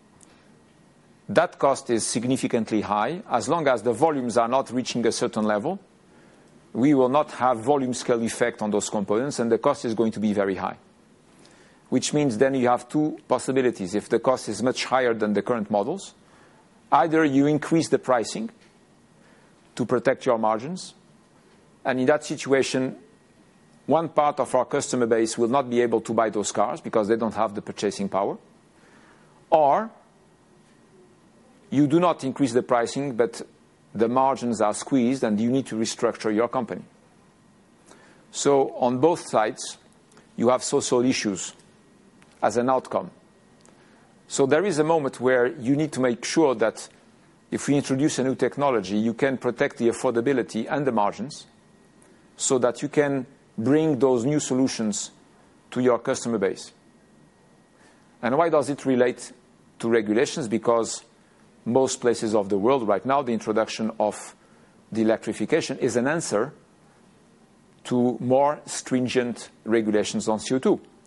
Speaker 10: That cost is significantly high. As long as the volumes are not reaching a certain level, we will not have volume scale effect on those components, and the cost is going to be very high. Which means then you have two possibilities. If the cost is much higher than the current models, either you increase the pricing to protect your margins, and in that situation, one part of our customer base will not be able to buy those cars because they don't have the purchasing power, or you do not increase the pricing, but the margins are squeezed and you need to restructure your company. So on both sides, you have social issues as an outcome. So there is a moment where you need to make sure that if we introduce a new technology, you can protect the affordability and the margins so that you can bring those new solutions to your customer base. And why does it relate to regulations? Because most places of the world right now, the introduction of the electrification is an answer to more stringent regulations on C O two,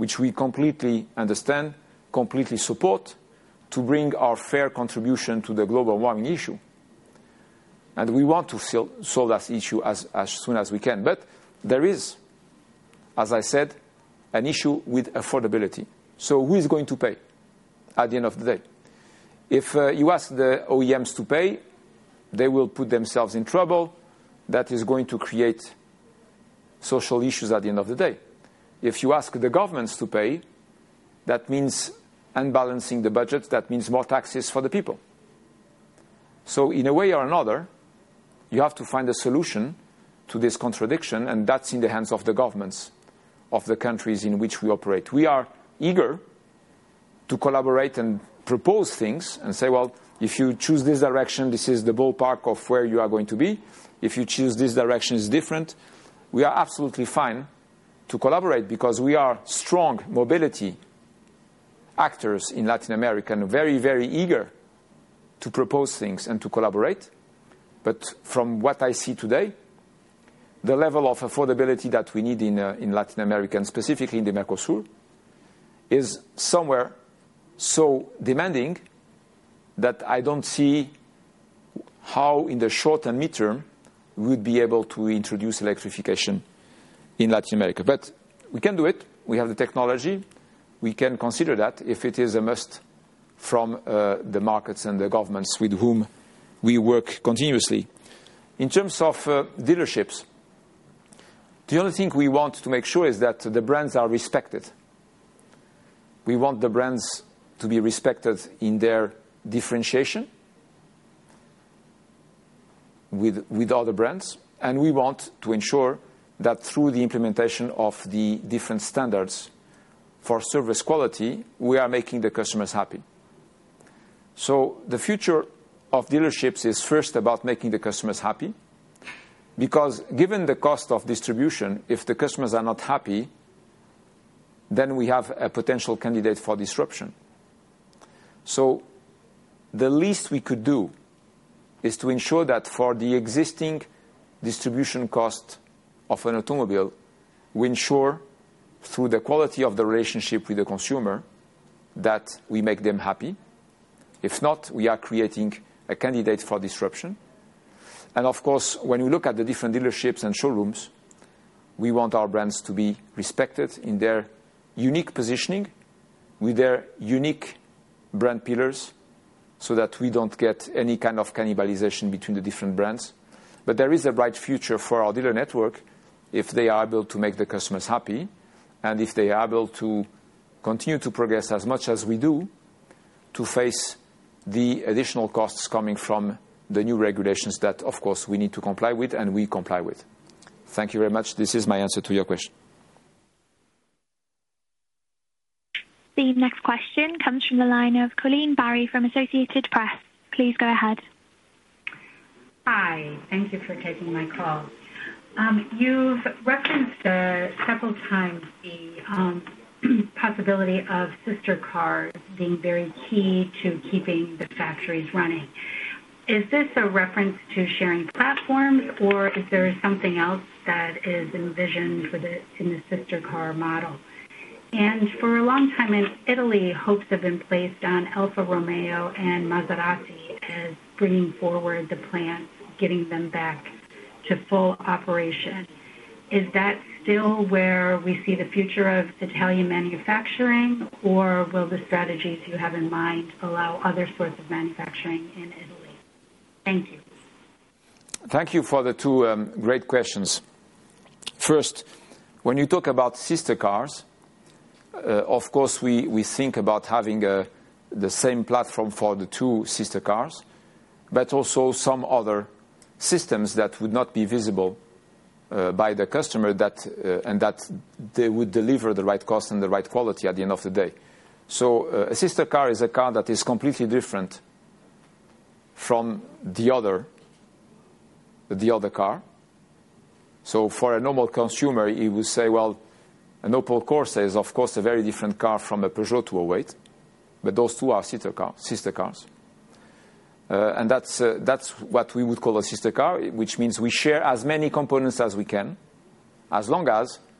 Speaker 10: which we completely understand, completely support, to bring our fair contribution to the global warming issue. And we want to solve that issue as, as soon as we can. But there is, as I said, an issue with affordability. So who is going to pay at the end of the day? If uh, you ask the O E Ms to pay, they will put themselves in trouble. That is going to create social issues at the end of the day. If you ask the governments to pay, that means unbalancing the budget, that means more taxes for the people. So in a way or another, you have to find a solution to this contradiction, and that's in the hands of the governments of the countries in which we operate. We are eager to collaborate and propose things and say, well, if you choose this direction, this is the ballpark of where you are going to be. If you choose this direction, it's different. We are absolutely fine to collaborate because we are strong mobility actors in Latin America and very, very eager to propose things and to collaborate. But from what I see today, the level of affordability that we need in, uh, in Latin America, and specifically in the Mercosur, is somewhere so demanding that I don't see how in the short and midterm we would be able to introduce electrification in Latin America. But we can do it. We have the technology. We can consider that if it is a must from uh, the markets and the governments with whom we work continuously. In terms of uh, dealerships, the only thing we want to make sure is that the brands are respected. We want the brands to be respected in their differentiation with, with other brands, and we want to ensure that through the implementation of the different standards for service quality, we are making the customers happy. So the future of dealerships is first about making the customers happy, because given the cost of distribution, if the customers are not happy, then we have a potential candidate for disruption. So the least we could do is to ensure that for the existing distribution cost of an automobile, we ensure through the quality of the relationship with the consumer that we make them happy. If not, we are creating a candidate for disruption. And of course, when we look at the different dealerships and showrooms, we want our brands to be respected in their unique positioning, with their unique brand pillars, so that we don't get any kind of cannibalization between the different brands. But there is a bright future for our dealer network if they are able to make the customers happy, and if they are able to continue to progress as much as we do to face the additional costs coming from the new regulations that, of course, we need to comply with and we comply with. Thank you very much. This is my answer to your question.
Speaker 5: The next question comes from the line of Colleen Barry from Associated Press. Please go ahead.
Speaker 19: Hi. Thank you for taking my call. Um, you've referenced uh, several times the um, possibility of sister cars being very key to keeping the factories running. Is this a reference to sharing platforms, or is there something else that is envisioned with it in the sister car model? And for a long time in Italy, hopes have been placed on Alfa Romeo and Maserati as bringing forward the plants, getting them back to full operation. Is that still where we see the future of Italian manufacturing, or will the strategies you have in mind allow other sorts of manufacturing in Italy? Thank you.
Speaker 10: Thank you for the two um, great questions. First, when you talk about sister cars, uh, of course we, we think about having a, the same platform for the two sister cars, but also some other systems that would not be visible uh, by the customer, that uh, and that they would deliver the right cost and the right quality at the end of the day. So uh, a sister car is a car that is completely different from the other, the other car. So for a normal consumer, he would say, well, an Opel Corsa is of course a very different car from a Peugeot two oh eight, but those two are sister, car, sister cars. Uh, and that's, uh, that's what we would call a sister car, which means we share as many components as we can, as long as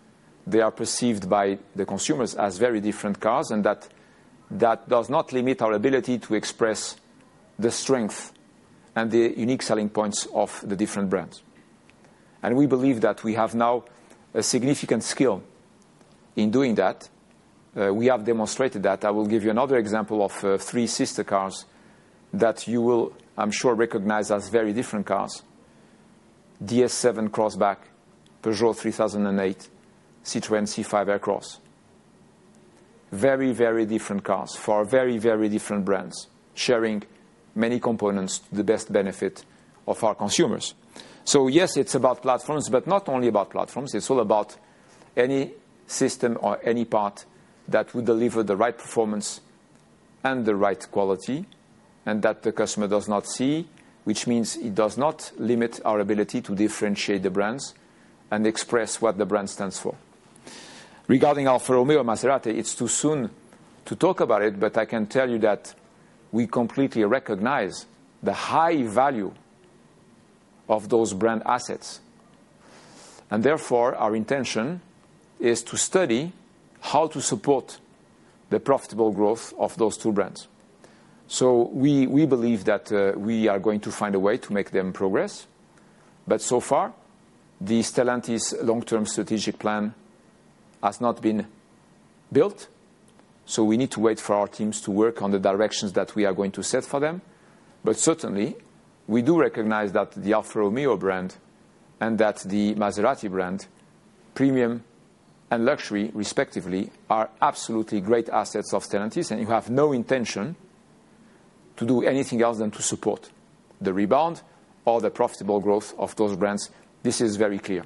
Speaker 10: they are perceived by the consumers as very different cars, and that that does not limit our ability to express the strength and the unique selling points of the different brands. And we believe that we have now a significant skill in doing that. Uh, we have demonstrated that. I will give you another example of uh, three sister cars that you will, I'm sure, recognize as very different cars. D S seven Crossback, Peugeot three thousand eight, Citroën C five Aircross. Very, very different cars for very, very different brands, sharing many components to the best benefit of our consumers. So yes, it's about platforms, but not only about platforms. It's all about any system or any part that would deliver the right performance and the right quality, and that the customer does not see, which means it does not limit our ability to differentiate the brands and express what the brand stands for. Regarding Alfa Romeo Maserati, it's too soon to talk about it, but I can tell you that we completely recognize the high value of those brand assets. And therefore, our intention is to study how to support the profitable growth of those two brands. So we, we believe that uh, we are going to find a way to make them progress. But so far, the Stellantis long-term strategic plan has not been built. So we need to wait for our teams to work on the directions that we are going to set for them. But certainly, we do recognize that the Alfa Romeo brand and that the Maserati brand, premium and luxury, respectively, are absolutely great assets of Stellantis, and you have no intention to do anything else than to support the rebound or the profitable growth of those brands. This is very clear.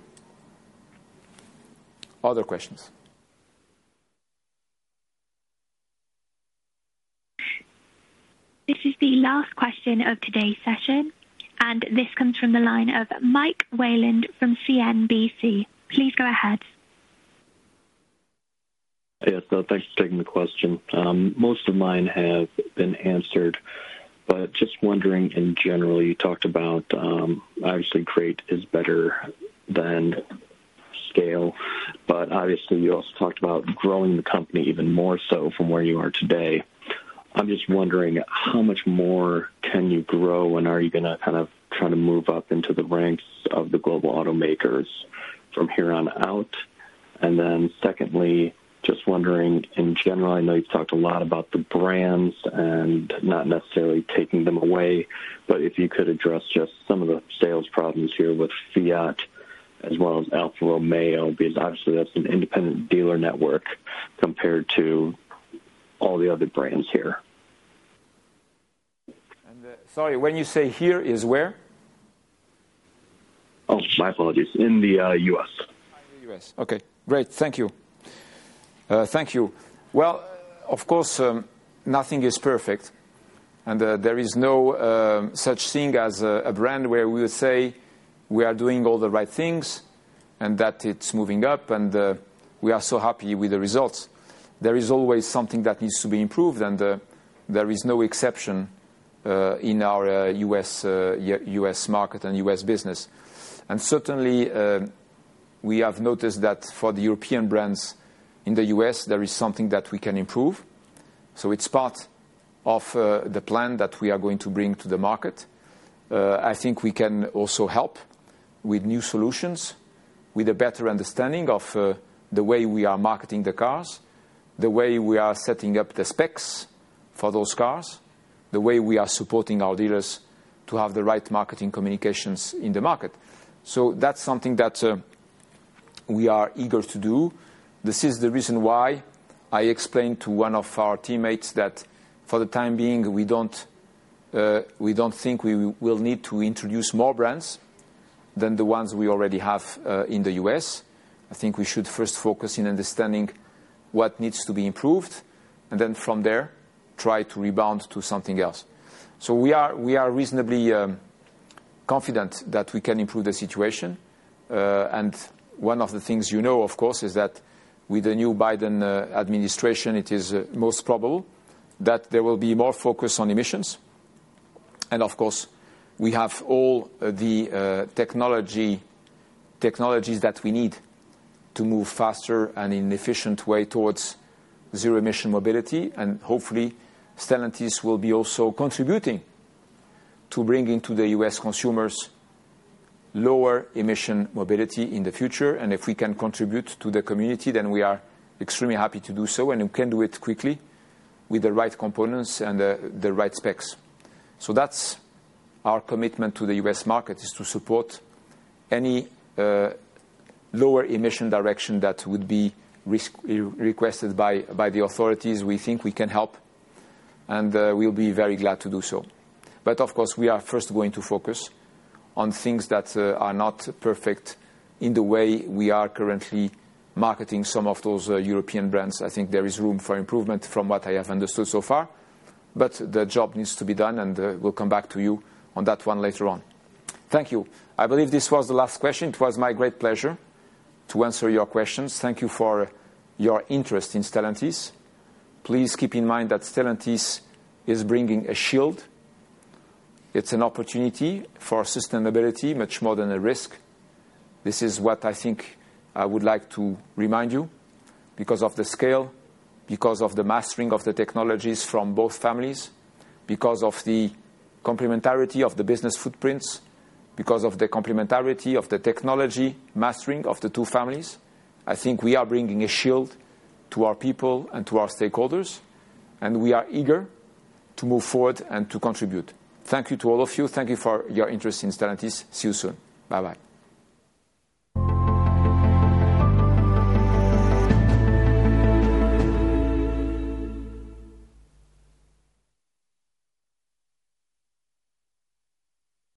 Speaker 10: Other questions?
Speaker 5: This is the last question of today's session, and this comes from the line of Mike Wayland from C N B C. Please go ahead.
Speaker 20: Yes, so thanks for taking the question. Um, most of mine have been answered, but just wondering in general, you talked about um, obviously great is better than scale, but obviously you also talked about growing the company even more so from where you are today. I'm just wondering how much more can you grow, and are you going to kind of try to move up into the ranks of the global automakers from here on out? And then secondly, just wondering in general, I know you've talked a lot about the brands and not necessarily taking them away, but if you could address just some of the sales problems here with Fiat as well as Alfa Romeo, because obviously that's an independent dealer network compared to all the other brands here.
Speaker 10: And uh, sorry, when you say here is where?
Speaker 20: Oh, my apologies. In the uh, U S.
Speaker 10: In the U S. Okay, great. Thank you. Uh, thank you. Well, of course, um, nothing is perfect, and uh, there is no uh, such thing as a, a brand where we would say we are doing all the right things and that it's moving up and uh, we are so happy with the results. There is always something that needs to be improved, and uh, there is no exception uh, in our uh, U S uh, U S market and U S business. And certainly, uh, we have noticed that for the European brands in the U S, there is something that we can improve. So it's part of uh, the plan that we are going to bring to the market. Uh, I think we can also help with new solutions, with a better understanding of uh, the way we are marketing the cars, the way we are setting up the specs for those cars, the way we are supporting our dealers to have the right marketing communications in the market. So that's something that uh, we are eager to do. This is the reason why I explained to one of our teammates that for the time being we don't, uh, we don't think we will need to introduce more brands than the ones we already have uh, in the U S. I think we should first focus in understanding what needs to be improved, and then from there try to rebound to something else. So we are, we are reasonably um, confident that we can improve the situation. Uh, and one of the things you know, of course, is that with the new Biden uh, administration, it is uh, most probable that there will be more focus on emissions. And of course, we have all uh, the uh, technology technologies that we need to move faster and in an efficient way towards zero-emission mobility, and hopefully Stellantis will be also contributing to bringing to the U S consumers lower emission mobility in the future. And if we can contribute to the community, then we are extremely happy to do so, and we can do it quickly with the right components and the, the right specs. So that's our commitment to the U S market, is to support any uh, lower emission direction that would be requested by, by the authorities. We think we can help, and uh, we'll be very glad to do so. But of course, we are first going to focus on things that uh, are not perfect in the way we are currently marketing some of those uh, European brands. I think there is room for improvement from what I have understood so far, but the job needs to be done, and uh, we'll come back to you on that one later on. Thank you. I believe this was the last question. It was my great pleasure to answer your questions. Thank you for your interest in Stellantis. Please keep in mind that Stellantis is bringing a shield. It's an opportunity for sustainability, much more than a risk. This is what I think I would like to remind you, because of the scale, because of the mastering of the technologies from both families, because of the complementarity of the business footprints, because of the complementarity of the technology mastering of the two families. I think we are bringing a shield to our people and to our stakeholders, and we are eager to move forward and to contribute. Thank you to all of you. Thank you for your interest in Stellantis. See you soon. Bye-bye.